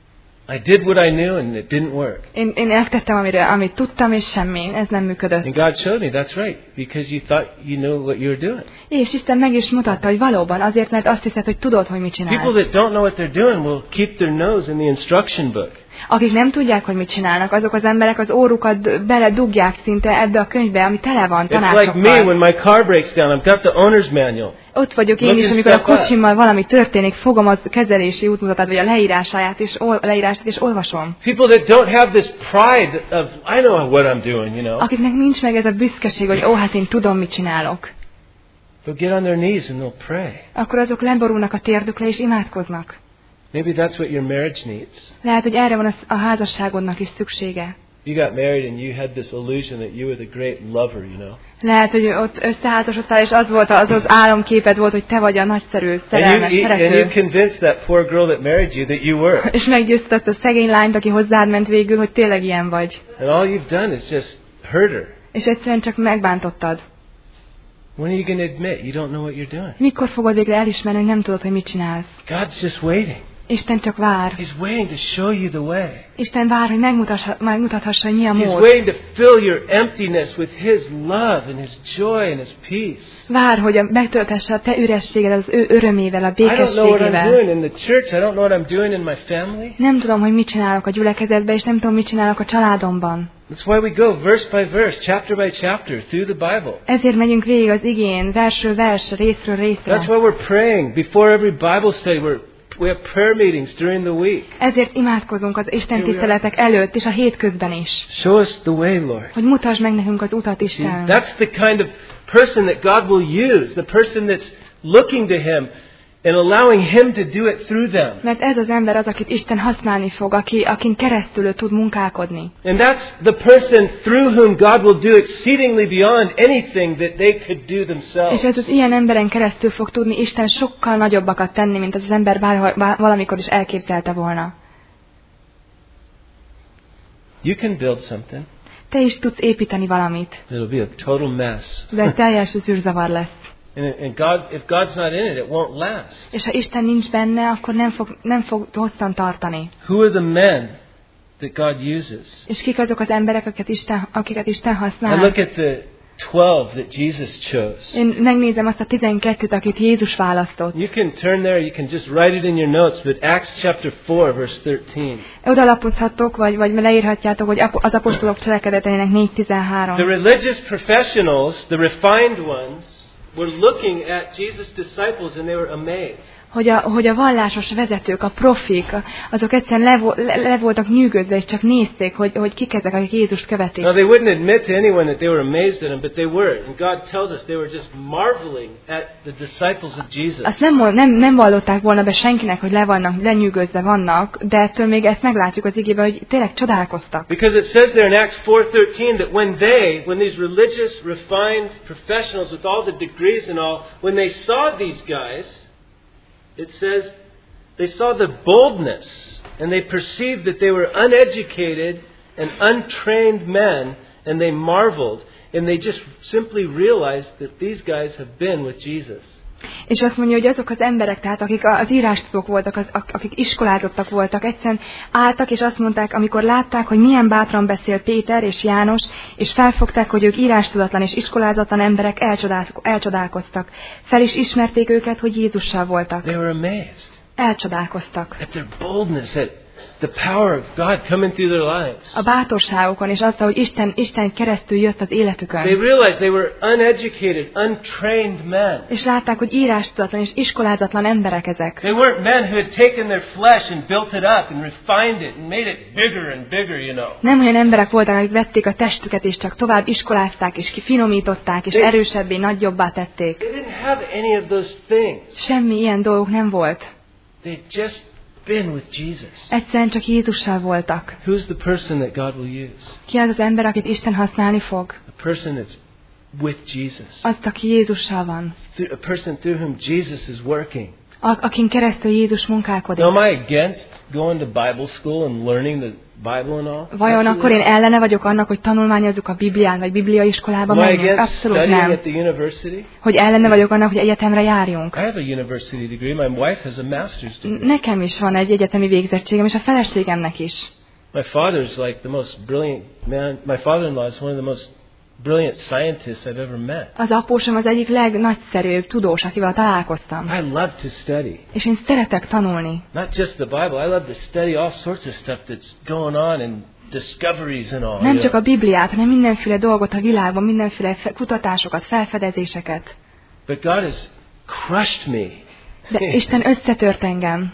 I did what I knew and it didn't work. Én, én megtettem, amire, amit tudtam, és semmi. Ez nem működött. And God showed me that's right because you thought you knew what you were doing. És Isten meg is mutatta, hogy valóban azért, mert azt hiszed, hogy tudod, hogy mit People csinálsz. that don't know what they're doing will keep their nose in the instruction book. Akik nem tudják, hogy mit csinálnak, azok az emberek az órukat beledugják szinte ebbe a könyvbe, ami tele van It's like me tanácsokkal. when my car breaks down. I've got the owner's manual. Ott vagyok én Look is, and amikor a step up. kocsimmal valami történik, fogom az kezelési útmutatát, vagy a leírásáját, és ol, leírását, és olvasom. People that don't have this pride of, I know what I'm doing, you know. Akiknek nincs meg ez a büszkeség, hogy ó, hát én tudom, mit csinálok. They'll get on their knees and they'll pray. Akkor azok leborulnak a térdükre, és imádkoznak. Maybe that's what your marriage needs. Lehet, hogy erre van a, a házasságodnak is szüksége. You got married and you had this illusion that you were the great lover, you know. Lehet, hogy ott összeházasodtál, és az volt az az álomképed volt, hogy te vagy a nagyszerű, And szerelmes, you, and you szerető. convinced that poor girl that married you that you were. És meggyőzted a szegény lányt, aki hozzád ment végül, hogy tényleg ilyen vagy. And all you've done is just hurt her. És egyszerűen csak megbántottad. When are you going to admit you don't know what you're doing? Mikor fogod végre elismerni, hogy nem tudod, hogy mit csinálsz? God's just waiting. Isten csak vár. He's waiting to show you the way. Isten vár, hogy megmutassa, megmutathassa, hogy mi a He's mód. waiting to fill your emptiness with His love and His joy and His peace. Vár, hogy megtölthesse a te ürességedet az ő örömével, a I don't know what I'm békességével. doing in the church. I don't know what I'm doing in my family. Nem tudom, hogy mit csinálok a gyülekezetben, és nem tudom, mit csinálok a családomban. That's why we go verse by verse, chapter by chapter through the Bible. Ezért megyünk végig az igén, versről versre, részről részre. That's why we're praying before every Bible study. We're, we have prayer meetings during the week. Ezért imádkozunk az Isten tiszteletek előtt, és a hétközben is. Show us the way, Lord. Hogy mutasd meg nekünk az utat, Isten. That's the kind of person that God will use, the person that's looking to Him and allowing Him to do it through them. Mert ez az ember az, akit Isten használni fog, aki, akin keresztül ő tud munkálkodni. And that's the person through whom God will do exceedingly beyond anything that they could do themselves. És ez az ilyen emberen keresztül fog tudni Isten sokkal nagyobbakat tenni, mint az az ember bárhol, bár, valamikor is elképzelte volna. You can build something. Te is tudsz építeni valamit. It'll be a total mess. De teljes zűrzavar lesz. And, and God, if God's not in it, it won't last. És ha Isten nincs benne, akkor nem fog, nem fog hosszan tartani. Who are the men that God uses? És kik azok az emberek, akiket Isten, akiket Isten I használ? look at the twelve that Jesus chose. Én megnézem azt a tizenkettőt, akit Jézus választott. You can turn there, you can just write it in your notes, but Acts chapter four, verse thirteen. Oda lapozhattok, vagy, vagy leírhatjátok, hogy az apostolok cselekedetének négy tizenhárom. The religious professionals, the refined ones, were looking at Jesus' disciples and they were amazed. Hogy a, hogy a vallásos vezetők, a profik, azok egyszerűen le, le, le voltak nyűgözve, és csak nézték, hogy, hogy kik ezek, akik Jézust követik. Now they wouldn't admit to anyone that they were amazed at him, but they were. And God tells us they were just marveling at the disciples of Jesus. Azt nem, nem, nem vallották volna be senkinek, hogy le vannak, lenyűgözve vannak, de ettől még ezt meglátjuk az igében, hogy tényleg csodálkoztak. Because it says there in Acts four thirteen that when they, when these religious, refined professionals with all the degrees and all, when they saw these guys, it says they saw the boldness and they perceived that they were uneducated and untrained men and they marveled and they just simply realized that these guys have been with Jesus. És azt mondja, hogy azok az emberek, tehát akik az írástudók voltak, az, akik iskolázottak voltak, egyszerűen álltak, és azt mondták, amikor látták, hogy milyen bátran beszél Péter és János, és felfogták, hogy ők írástudatlan és iskolázatlan emberek, elcsodálkoztak. Fel is ismerték őket, hogy Jézussal voltak. They were amazed. Elcsodálkoztak. At their boldness, at the power of God coming through their lives. A bátorságokon, és azzal, hogy Isten, Isten keresztül jött az életükön. They realized they were uneducated, untrained men. És látták, hogy írástudatlan és iskolázatlan emberek ezek. They weren't men who had taken their flesh and built it up and refined it and made it bigger and bigger, you know. Nem olyan emberek voltak, akik vették a testüket, és csak tovább iskolázták, és kifinomították, és They, erősebbé, nagyobbá tették. They didn't have any of those things. Semmi ilyen dolguk nem volt. They just been with Jesus. Egyszerűen csak Jézussal voltak. Who's the person that God will use? Ki az az ember, akit Isten használni fog? A person that's with Jesus. Azt, aki Jézussal van. A person through whom Jesus is working. A, akin keresztül Jézus munkálkodik. Now, am I against going to Bible school and learning the Bible and all? Vajon akkor én ellene vagyok annak, hogy tanulmányozzuk a Biblián, vagy bibliaiskolába menjünk? Abszolút nem. At the university? Hogy ellene vagyok annak, hogy egyetemre járjunk? I have a university degree. My wife has a master's degree. Nekem is van egy egyetemi végzettségem, és a feleségemnek is. My father's like the most brilliant man. My father-in-law is one of the most brilliant scientists I've ever met. Az apósom az egyik legnagyszerűbb tudós, akivel találkoztam. I love to study. És én szeretek tanulni. Not just the Bible. I love to study all sorts of stuff that's going on and discoveries and all. Nem csak a Bibliát, hanem mindenféle dolgot a világban, mindenféle kutatásokat, felfedezéseket. But God has crushed me. De Isten összetört engem.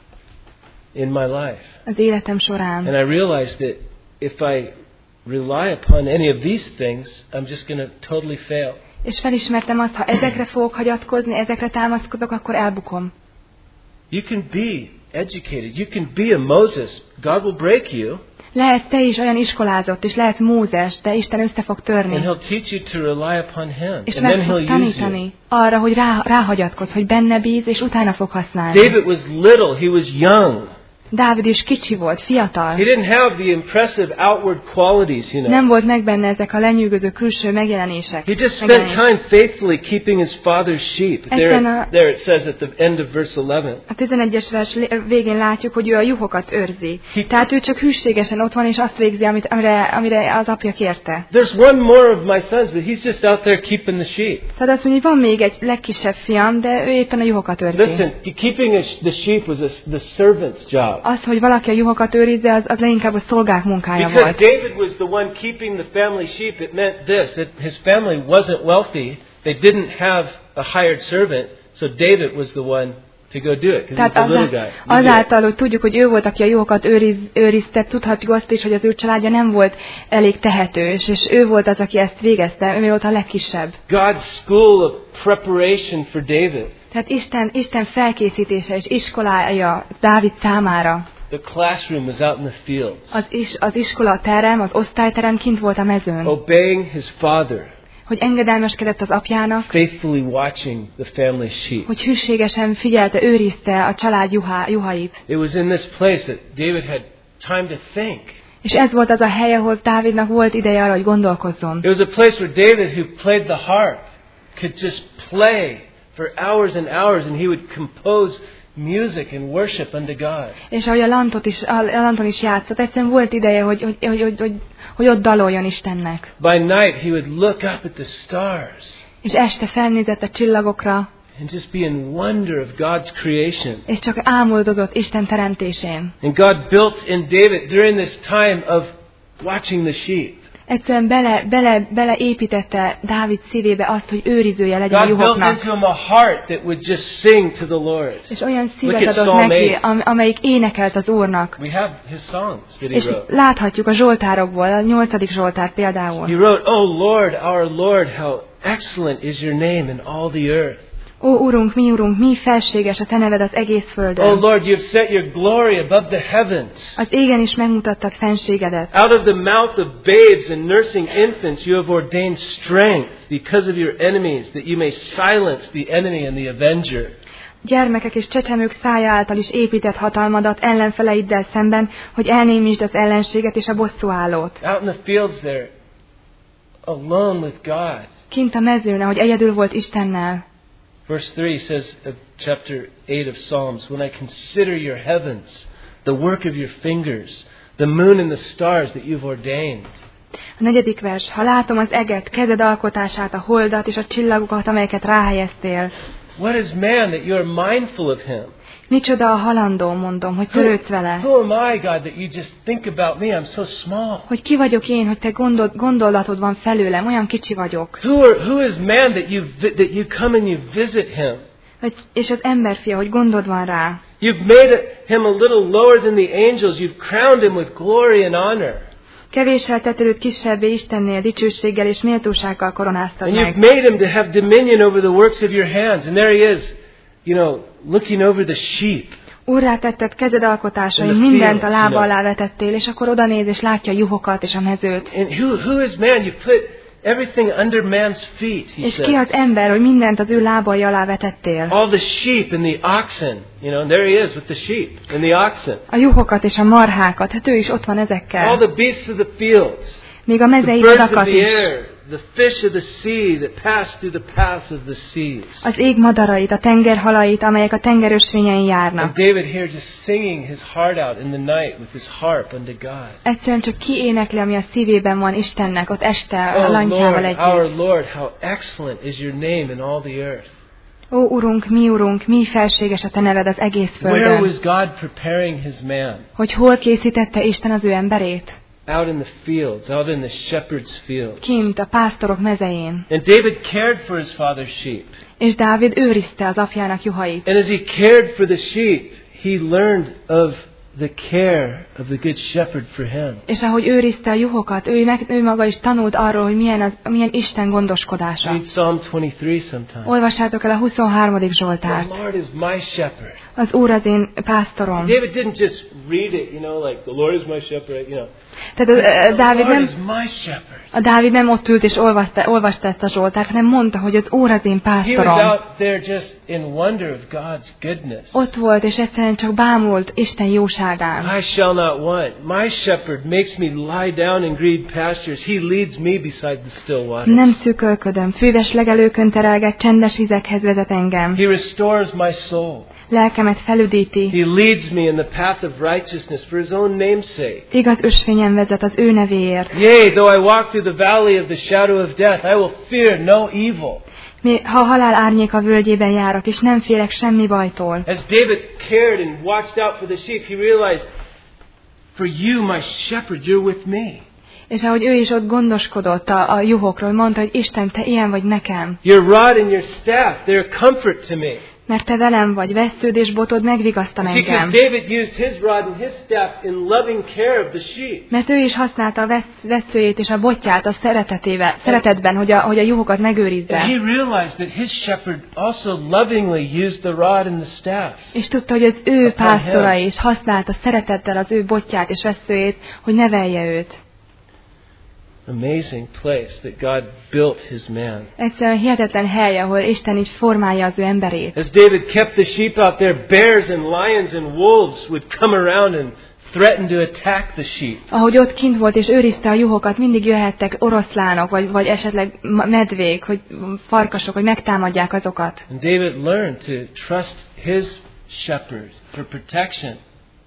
In my life. Az életem során. And I realized that if I rely upon any of these things, I'm just going to totally fail. És felismertem azt, ha ezekre fogok hagyatkozni, ezekre támaszkodok, akkor elbukom. You can be educated. You can be a Moses. God will break you. Lehet te is olyan iskolázott, és lehet Mózes, de Isten össze fog törni. And he'll teach you to rely upon him. És and meg then fog he'll use tanítani you. arra, hogy rá, ráhagyatkozz, hogy benne bíz, és utána fog használni. David was little. He was young. Dávid is kicsi volt, fiatal. He didn't have the impressive outward qualities, you know. Nem volt meg benne ezek a lenyűgöző külső megjelenések. He just spent time faithfully keeping his father's sheep. There, there it says at the end of verse eleven. A tizenegyes vers végén látjuk, hogy ő a juhokat őrzi. Tehát ő csak hűségesen ott van, és azt végzi, amit, amire, amire az apja kérte. There's one more of my sons, but he's just out there keeping the sheep. Tehát azt mondja, hogy van még egy legkisebb fiam, de ő éppen a juhokat őrzi. Listen, keeping the sheep was a, the servant's job. Az, hogy valaki a juhokat őrizze, az, az leginkább a szolgák munkája Because volt. David was the one keeping the family sheep, it meant this, that his family wasn't wealthy, they didn't have a hired servant, so David was the one to go do it, because he's Tehát the little azá- guy. You do it. azáltal, hogy tudjuk, hogy ő volt, aki a juhokat őriz, őrizte, tudhatjuk azt is, hogy az ő családja nem volt elég tehetős, és ő volt az, aki ezt végezte, ő volt a legkisebb. God's school of preparation for David. Tehát Isten, Isten felkészítése és iskolája Dávid számára. The classroom was out in the fields, Az, is, az iskola terem, az osztályterem kint volt a mezőn. obeying his father, Hogy engedelmeskedett az apjának, faithfully watching the family sheep. hogy hűségesen figyelte, őrizte a család juhá, juhait. It was in this place that David had time to think. És ez volt az a hely, ahol Dávidnak volt ideje arra, hogy gondolkozzon. It was a place where David, who played the harp, could just play for hours and hours, and he would compose music and worship unto God. És ahogy a lantot is, a lanton is játszott, egyszerűen volt ideje, hogy, hogy, hogy, hogy, hogy, hogy ott daloljon Istennek. By night, he would look up at the stars És este felnézett a csillagokra, and just be in wonder of God's creation. és csak álmodozott Isten teremtésén. And God built in David during this time of watching the sheep. Egyszerűen bele, bele, beleépítette Dávid szívébe azt, hogy őrizője legyen a God built juhoknak. into him a heart that would just sing to the Lord. És olyan Look szívet at adott Psalm neki, eight. am- amelyik énekelt az Úrnak. We have his songs that he És wrote. láthatjuk a Zsoltárokból, a nyolcadik Zsoltár például. He wrote, "Oh Lord, our Lord, how excellent is your name in all the earth. Ó, Urunk, mi Urunk, mi felséges a Te neved az egész földön. Oh Lord, you have set your glory above the heavens. Az égen is megmutattad fenségedet. Out of the mouth of babes and nursing infants you have ordained strength because of your enemies, that you may silence the enemy and the avenger." Gyermekek és csecsemők szája által is épített hatalmadat ellenfeleiddel szemben, hogy elnémítsd az ellenséget és a bosszúállót. Out in the fields there, alone with God. Kint a mezőn, ahogy egyedül volt Istennel. Verse three says of chapter eight of Psalms, "When I consider your heavens, the work of your fingers, the moon and the stars that you've ordained." A negyedik vers. Ha látom az eget, kezed alkotását, a holdat és a csillagokat, amelyeket ráhelyeztél. What is man that you are mindful of him? Micsoda a halandó, mondom, hogy törődsz vele. Who am I, God, that you just think about me? I'm so small. Hogy ki vagyok én, hogy te gondol, gondolatod van felőlem, olyan kicsi vagyok. Who are, who is man that you vi- that you come and you visit him? Hogy, és az emberfia, hogy gondod van rá. You've made him a little lower than the angels. You've crowned him with glory and honor. Kevéssel tetted őt kisebbé Istennél, dicsőséggel és méltósággal koronáztad And you've meg. made him to have dominion over the works of your hands. And there he is, you know, looking over the sheep. Úrrá tetted kezed alkotásai, In the mindent a fields, lába you know. alá vetettél, és akkor oda néz és látja a juhokat és a mezőt. And who who is man? You put everything under man's feet, he És ki az says. ember, hogy mindent az ő lábai alá vetettél? All the sheep and the oxen, you know, and there he is with the sheep and the oxen. A juhokat és a marhákat, hát ő is ott van All ezekkel. the beasts of the fields. Még a The mezei birds of madakat the is. air, the fish of the sea that pass through the paths of the seas. Az ég madarait, a tengerhalait, amelyek a tengerösvényein And járnak. David here just singing his heart out in the night with his harp unto God. Egyszerűen csak kiénekli, ami a szívében van Istennek, ott este a Oh lantyával Lord, our együtt. Lord, how excellent is your name in all the earth. Ó, Urunk, mi Urunk, mi felséges a Te neved az egész Where földön. was God preparing his man? Hogy hol készítette Isten az ő emberét? Out in the fields, out in the shepherd's fields. Kint, a pásztorok mezején. And David cared for his father's sheep. És Dávid őrizte az apjának juhait. And as he cared for the sheep, he learned of the care of the good shepherd for him. És ahogy őrizte a juhokat, ő, meg, ő maga is tanult arról, hogy milyen, az, milyen Isten gondoskodása. Read Psalm twenty-three sometime. Olvassátok el a huszonharmadik The Zsoltárt. Lord is my shepherd. Az Úr az én pásztorom. David didn't just read it, you know, like the Lord is my shepherd, you know. Tehát az, ö, The Dávid Lord nem, is my shepherd. a Dávid nem ott ült és olvasta, olvasta ezt a Zsoltárt, hanem mondta, hogy az Úr az én He was pásztorom. out there just in wonder of God's goodness. Ott volt, és egyszerűen csak bámult Isten jóságán. I shall not want. My shepherd makes me lie down in green pastures. He leads me beside the still waters. Nem szűkölködöm, fűves legelőkön terelget, csendes vizekhez vezet engem. He restores my soul. Lelkemet felüdíti, He leads me in the path of righteousness for his own name's sake. igaz ösvényen vezet az ő nevéért. Yea, though I walk through the valley of the shadow of death, I will fear no evil. Mi, ha a halál árnyék a völgyében járok, és nem félek semmi bajtól. As David cared and watched out for the sheep, he realized, for you, my shepherd, you're with me. És ahogy ő is ott gondoskodott a, a juhokról, mondta, hogy Isten, te ilyen vagy nekem. Your rod and your staff, they're a comfort to me. Mert te velem vagy, vessződ és botod megvigasztal See, because engem. David used his rod and his staff in loving care of the sheep. Mert ő is használta a vesz, vesszőjét és a botját a szeretetével, szeretetben, hogy a, hogy a juhokat megőrizze. And he realized that his shepherd also lovingly used the rod and the staff. És tudta, hogy az ő pásztora is használta szeretettel az ő botját és vesszőjét, hogy nevelje őt. Amazing place that God built his man. Egyszerűen hihetetlen hely, ahol Isten így formálja az ő emberét. As David kept the sheep out there, bears and lions and wolves would come around and threaten to attack the sheep. Ahogy ott kint volt és őrizte a juhokat, mindig jöhettek oroszlánok, vagy, vagy esetleg medvék, hogy farkasok, hogy megtámadják azokat. And David learned to trust his shepherd for protection.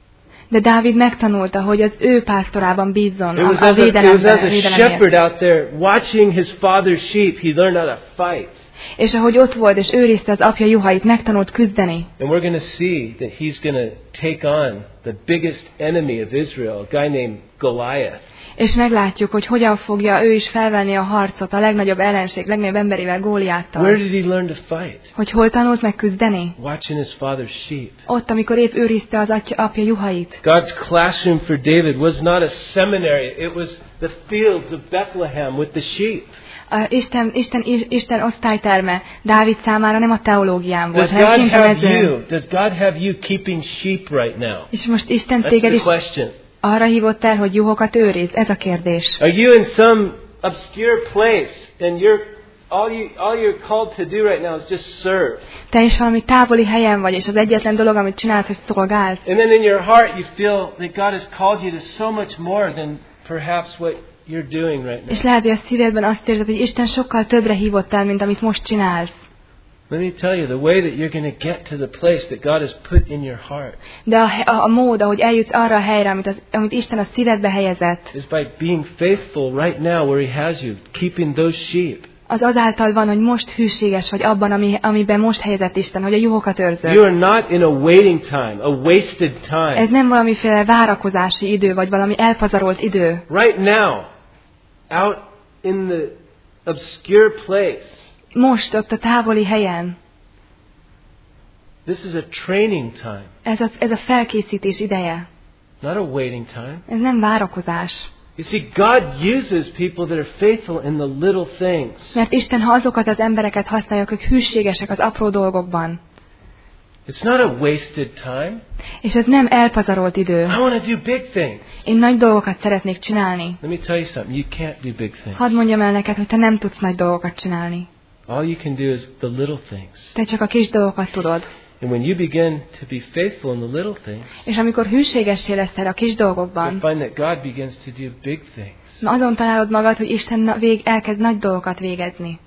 De Dávid megtanulta, hogy az ő pásztorában bízzon It was a, a as a, it was védelemben, as a védelemért. shepherd out there watching his father's sheep, he learned how to fight. És ahogy ott volt és őrizte az apja juhait, megtanult küzdeni. And we're going to see that he's going to take on the biggest enemy of Israel, a guy named Goliath. És meglátjuk, hogy hogyan fogja ő is felvenni a harcot a legnagyobb ellenség, legnagyobb emberével, Góliáttal. Where did he learn to fight? Hogy hol tanult meg küzdeni? Watching his father's sheep. Ott, amikor épp őrizte az atya, apja juhait. God's classroom for David was not a seminary, it was the fields of Bethlehem with the sheep. A Isten, Isten, Isten osztályterme Dávid számára nem a teológián volt, Does hanem God kint a have mezőn. you? Does God have you keeping sheep right now? És most Isten That's téged the is question. arra hívott el, hogy juhokat őriz. Ez a kérdés. Are you in some obscure place and you're all you all you're called to do right now is just serve? Te is valami távoli helyen vagy, és az egyetlen dolog, amit csinálsz, hogy szolgálsz. And then in your heart you feel that God has called you to so much more than perhaps what you're doing right now. És lehet, hogy a szívedben azt érzed, hogy Isten sokkal többre hívott el, mint amit most csinálsz. Let me tell you, the way that you're going to get to the place that God has put in your heart De a, a, a mód, ahogy eljutsz arra a helyre, amit, az, amit Isten a szívedbe helyezett, is by being faithful right now where He has you, keeping those sheep. az azáltal van, hogy most hűséges vagy abban, ami, amiben most helyezett Isten, hogy a juhokat őrzöd. You are not in a waiting time, a wasted time. Ez nem valamiféle várakozási idő, vagy valami elpazarolt idő. Right now, out in the obscure place, Most, ott a távoli helyen. this is a training time, Ez a, ez a felkészítés ideje. not a waiting time. Ez nem várakozás. You see, God uses people that are faithful in the little things. Mert Isten, ha azokat az embereket használja, akik hűségesek az apró dolgokban. It's not a wasted time. És ez nem elpazarolt idő. I want to do big things. Én nagy dolgokat szeretnék csinálni. Let me tell you something. You can't do big things. Hadd mondjam el neked, hogy te nem tudsz nagy dolgokat csinálni. All you can do is the little things. Te csak a kis dolgokat tudod. And when you begin to be faithful in the little things, És amikor hűségessé leszel a kis you'll dolgokban, find that God begins to do big things. na azon találod magad, hogy Isten na- vég, elkezd nagy dolgokat végezni.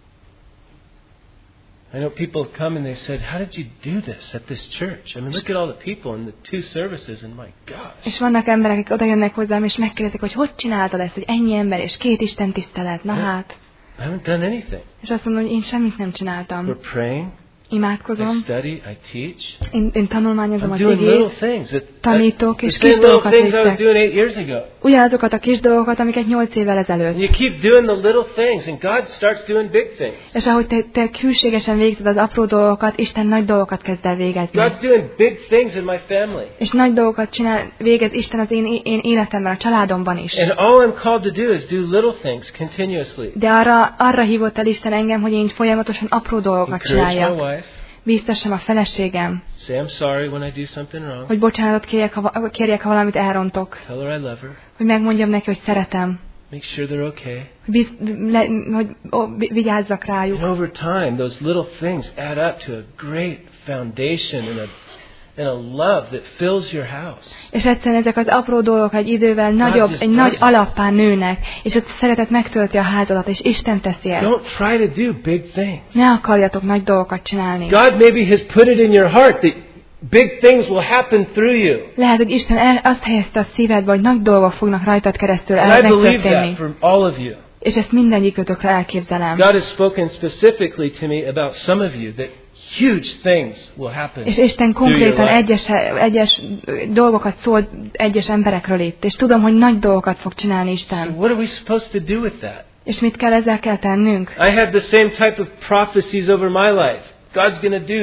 I know people have come and they've said, how did you do this at this church? I mean, look at all the people in the two services and my gosh. És vannak emberek, akik oda jönnek hozzám, és megkérdezik, hogy hogy csináltad ezt, hogy ennyi ember, és két Isten tisztelet. Na hát. I haven't done anything. És azt mondom, hogy én semmit nem csináltam. We're praying, I Imádkozom, study, I teach. én, én tanulmányozom I'm az doing little igét, things. That, tanítok, the és same kis little dolgokat things I was végzek. doing eight years ago. Ugyanazokat a kis dolgokat, amiket nyolc évvel And ezelőtt. you keep doing the little things and God starts doing big things. És ahogy te, te hűségesen végzed az apró dolgokat, Isten nagy dolgokat kezd el végezni. God's doing big things in my family. És nagy dolgokat csinál, végez Isten az én, én életemben, a családomban is. And all I'm called to do is do little things continuously. De arra, arra hívott el Isten engem, hogy én folyamatosan apró dolgokat Encourage my csináljak. wife. Bíztassam a feleségem, Say I'm sorry when I do something wrong. hogy bocsánatot kérjek, ha, va- kérjek, ha valamit elrontok. Tell her I love her. Hogy megmondjam neki, hogy szeretem. Make sure they're okay. Hogy, bíz, le, hogy ó, vi- vigyázzak rájuk. And over time, those little things add up to a great foundation and a and a love that fills your house. És egyszerűen ezek az apró dolgok egy idővel nagyobb, just egy does nagy it. alappá nőnek, és a szeretet megtölti a házadat, és Isten teszi ezt. Don't try to do big things. Ne akarjatok nagy dolgokat csinálni. God maybe has put it in your heart that big things will happen through you. Lehet, hogy Isten el, azt helyezte a szívedbe, hogy nagy dolgok fognak rajtad keresztül And el I believe megtörténni. that from all of you. És ezt mindegyikötökre elképzelem. God has spoken specifically to me about some of you that huge things will happen. És Isten through your konkrétan life. egyes, egyes dolgokat szól egyes emberekről itt. És tudom, hogy nagy dolgokat fog csinálni So Isten. what are we supposed to do with that? És mit kell ezzel kell tennünk? I have the same type of prophecies over my life. God's going to do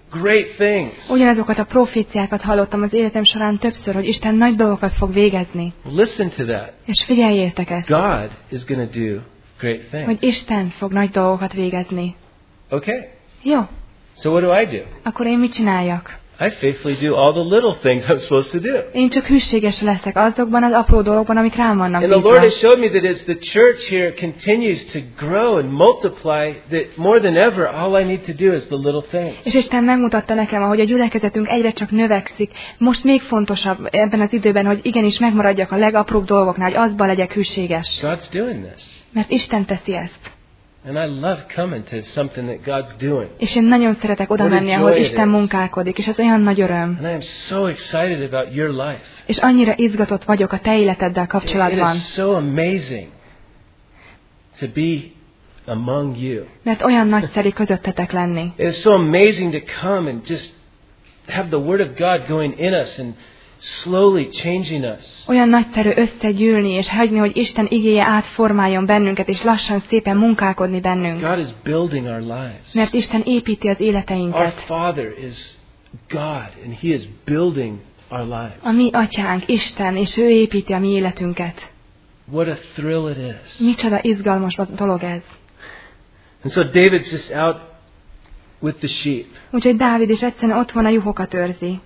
great things. Ugyanazokat a proféciákat hallottam az életem során többször, hogy Isten nagy dolgokat fog végezni. Listen to that. És figyeljétek ezt, God is going to do great things. hogy Isten fog nagy dolgokat végezni. Okay. Jó, So what do I do? akkor én mit csináljak? I faithfully do all the little things I'm supposed to do. Én csak hűséges leszek azokban az apró dolgokban, amik rám vannak And the Lord bízva. has showed me that as the church here continues to grow and multiply, that more than ever, all I need to do is the little things. És Isten megmutatta nekem, ahogy a gyülekezetünk egyre csak növekszik, most még fontosabb ebben az időben, hogy igenis megmaradjak a legapróbb dolgoknál, hogy azban legyek hűséges. God's doing this. Mert Isten teszi ezt. And I love coming to something that God's doing. És én nagyon szeretek oda menni, ahol Isten munkálkodik, és ez olyan nagy öröm. And I am so excited about your life. És annyira izgatott vagyok a te életeddel It kapcsolatban. is so amazing to be among you. Mert olyan nagyszerű közöttetek lenni. It is so amazing to come and just have the Word of God going in us and slowly changing us. Olyan nagyszerű összegyűlni, és hagyni, hogy Isten igéje átformáljon bennünket, és lassan szépen munkálkodni bennünk. God is building our lives. Mert Isten építi az Our életeinket. Father is God, and He is building our lives. A mi atyánk Isten, és ő építi a mi életünket. What a thrill it is. Micsoda izgalmas dolog ez. And so David's just out with the sheep. Úgyhogy Dávid is egyszerűen ott van, a juhokat őrzi.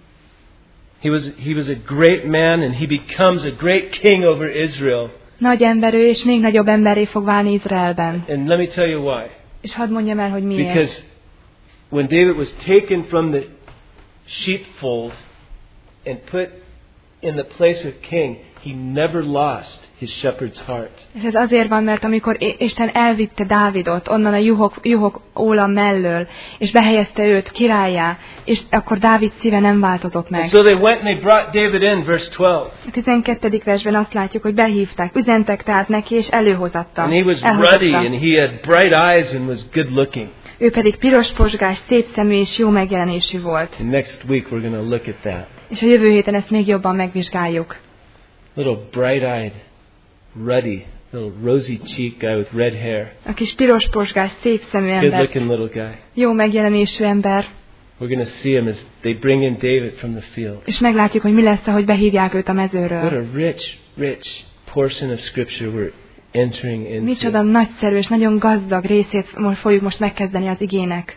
He was, he was a great man, and he becomes a great king over Israel. Nagy emberő, és még nagyobb emberré fog válni Izraelben. And let me tell you why. És hadd mondjam el, hogy miért. Because when David was taken from the sheepfold and put in the place of king, he never lost his shepherd's heart. És ez azért van, mert amikor Isten elvitte Dávidot onnan a juhok, juhok óla mellől, és behelyezte őt királyá, és akkor Dávid szíve nem változott meg. And so they went and they brought David in, verse twelve. A tizenkettedik versben azt látjuk, hogy behívták, üzentek tehát neki, és előhozatta. And he was elhozatta. ruddy and he had bright eyes and was good looking. Ő pedig piros posgás, szép szemű és jó megjelenésű volt. And next week we're going to look at that. És a jövő héten ezt még jobban megvizsgáljuk. Little bright-eyed, ruddy, little rosy cheek guy with red hair. A kis piros posgás, szép szemű Good ember. looking little guy. Jó megjelenésű ember. We're going to see him as they bring in David from the field. És meglátjuk, hogy mi lesz, ahogy behívják őt a What mezőről. a rich, rich portion of scripture we're entering into. Micsoda nagyszerű és nagyon gazdag részét most fogjuk most megkezdeni az igének.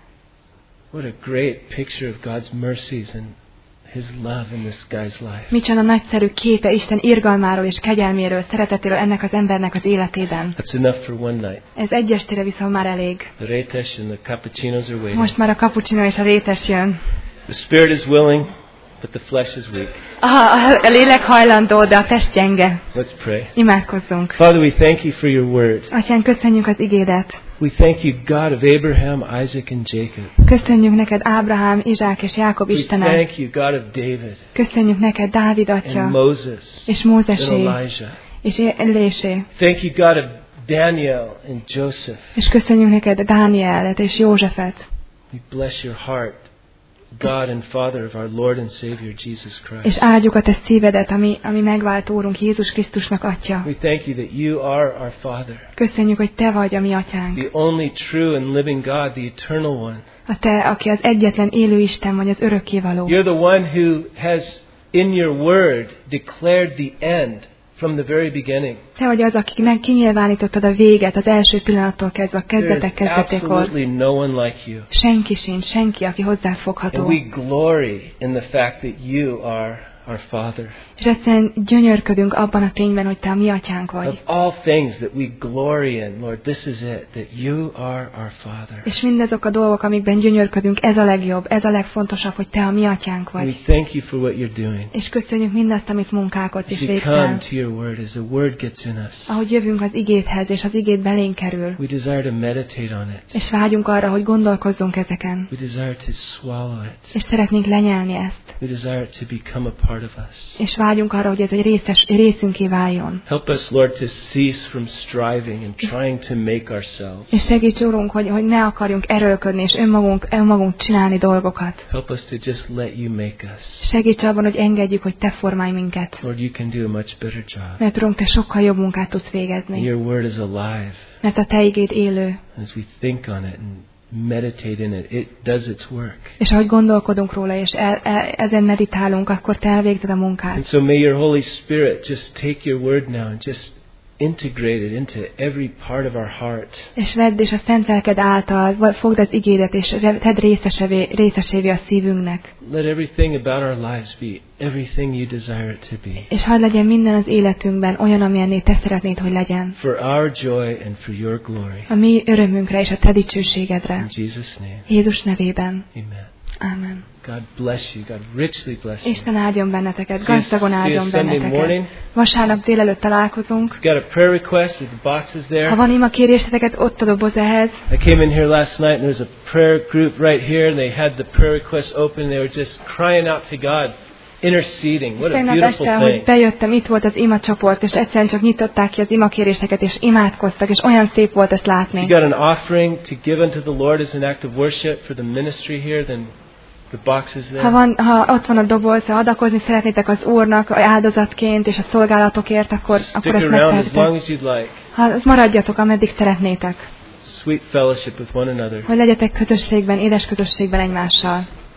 What a great picture of God's mercies and His love in this guy's life. Micsoda nagyszerű képe Isten irgalmáról és kegyelméről, szeretetéről ennek az embernek az életében. That's enough for one night. Ez egy estére viszont már elég. The rétes and the cappuccinos are waiting. Most már a cappuccino és a rétes jön. The spirit is willing, but the flesh is weak. A, a lélek hajlandó, de a test gyenge. Let's pray. Imádkozzunk. Father, we thank you for your word. Atyán, köszönjük az igédet. We thank you, God of Abraham, Isaac, and Jacob. Köszönjük neked Ábrahám, Izsák és Jákob We Istene. thank you, God of David Köszönjük neked Dávid and atya, Moses és and Mózesé, Elijah. és Élésé. Thank you, God of Daniel and Joseph. És köszönjük neked Dánielet és Józsefet. We bless your heart, God and Father of our Lord and Savior, Jesus Christ. És áldjuk a te szívedet, ami, ami megváltó Úrunk Jézus Krisztusnak atya. We thank you that you are our Father, Köszönjük, hogy te vagy a mi atyánk. the only true and living God, the eternal one. A te, aki az egyetlen élő Isten vagy, az örökkévaló. You're the one who has, in your word, declared the end from the very beginning. Te vagy az, aki meg kinyilvánítottad a véget az első pillanattól kezdve, a There kezdetek is kezdetekor. absolutely no one like you. Senki sincs, senki, aki And hozzáfogható. we glory in the fact that you are our Father. És egyszerűen gyönyörködünk abban a tényben, hogy te a mi atyánk Of vagy. all things that we glory in, Lord, this is it, that you are our Father. És mindazok a dolgok, amikben gyönyörködünk, ez a legjobb, ez a legfontosabb, hogy te a mi atyánk And we vagy. thank you for what you're doing. És köszönjük mindazt, amit munkálkodsz As és we végzel. come to your word, as the word gets in us, Ahogy jövünk az igéthez, és az igét belénk kerül. we desire to meditate on it. És vágyunk arra, hogy gondolkozzunk ezeken. We desire to swallow it. És szeretnénk lenyelni ezt. We desire it to become a part of us. És vágyunk arra, hogy ez egy részes, részünké váljon. Help us, Lord, to cease from striving and trying to make ourselves. És segíts, Urunk, hogy, hogy ne akarjunk erőlködni, és önmagunk, önmagunk csinálni dolgokat. Help us to just let you make us. Segíts abban, hogy engedjük, hogy te formálj minket. Lord, you can do a much better job. Mert, Urunk, te sokkal jobb munkát tudsz And végezni. your word is alive Mert a te igéd élő. as we think on it and meditate in it, it does its work. És ahogy gondolkodunk róla, és el, el, ezen meditálunk, akkor te elvégzed a munkát. And so may your Holy Spirit just take your word now and just integrate it into every part of our heart. És vedd, és a szent lelked által fogd az igédet, és tedd részesévé, részesévé a szívünknek. Let everything about our lives be everything you desire it to be. És hadd legyen minden az életünkben olyan, amilyenné te szeretnéd, hogy legyen. For our joy and for your glory. A mi örömünkre és a te dicsőségedre. In Jesus' name. Jézus nevében. Amen. Amen. God bless you. God richly bless you. Isten áldjon benneteket, gazdagon áldjon benneteket. Morning. Vasárnap délelőtt találkozunk. Got a prayer request with the boxes there. Ha van ima kéréseteket, ott a doboz ehhez. I came in here last night and there was a prayer group right here and they had the prayer requests open and they were just crying out to God, interceding. What a Tegnap beautiful este, hogy thing. bejöttem, itt volt az ima csoport, és egyszerűen csak nyitották ki az ima kéréseket, és imádkoztak, és olyan szép volt ezt látni. You got an offering to give unto the Lord as an act of worship for the ministry here, then the box is there. Ha, van, ha ott van a doboz, ha adakozni szeretnétek az Úrnak áldozatként és a szolgálatokért, akkor, Stick akkor ezt around as long megtehetitek. as you'd like. Ha maradjatok, ameddig szeretnétek. Sweet fellowship with one another. Hogy legyetek közösségben, édes közösségben egymással.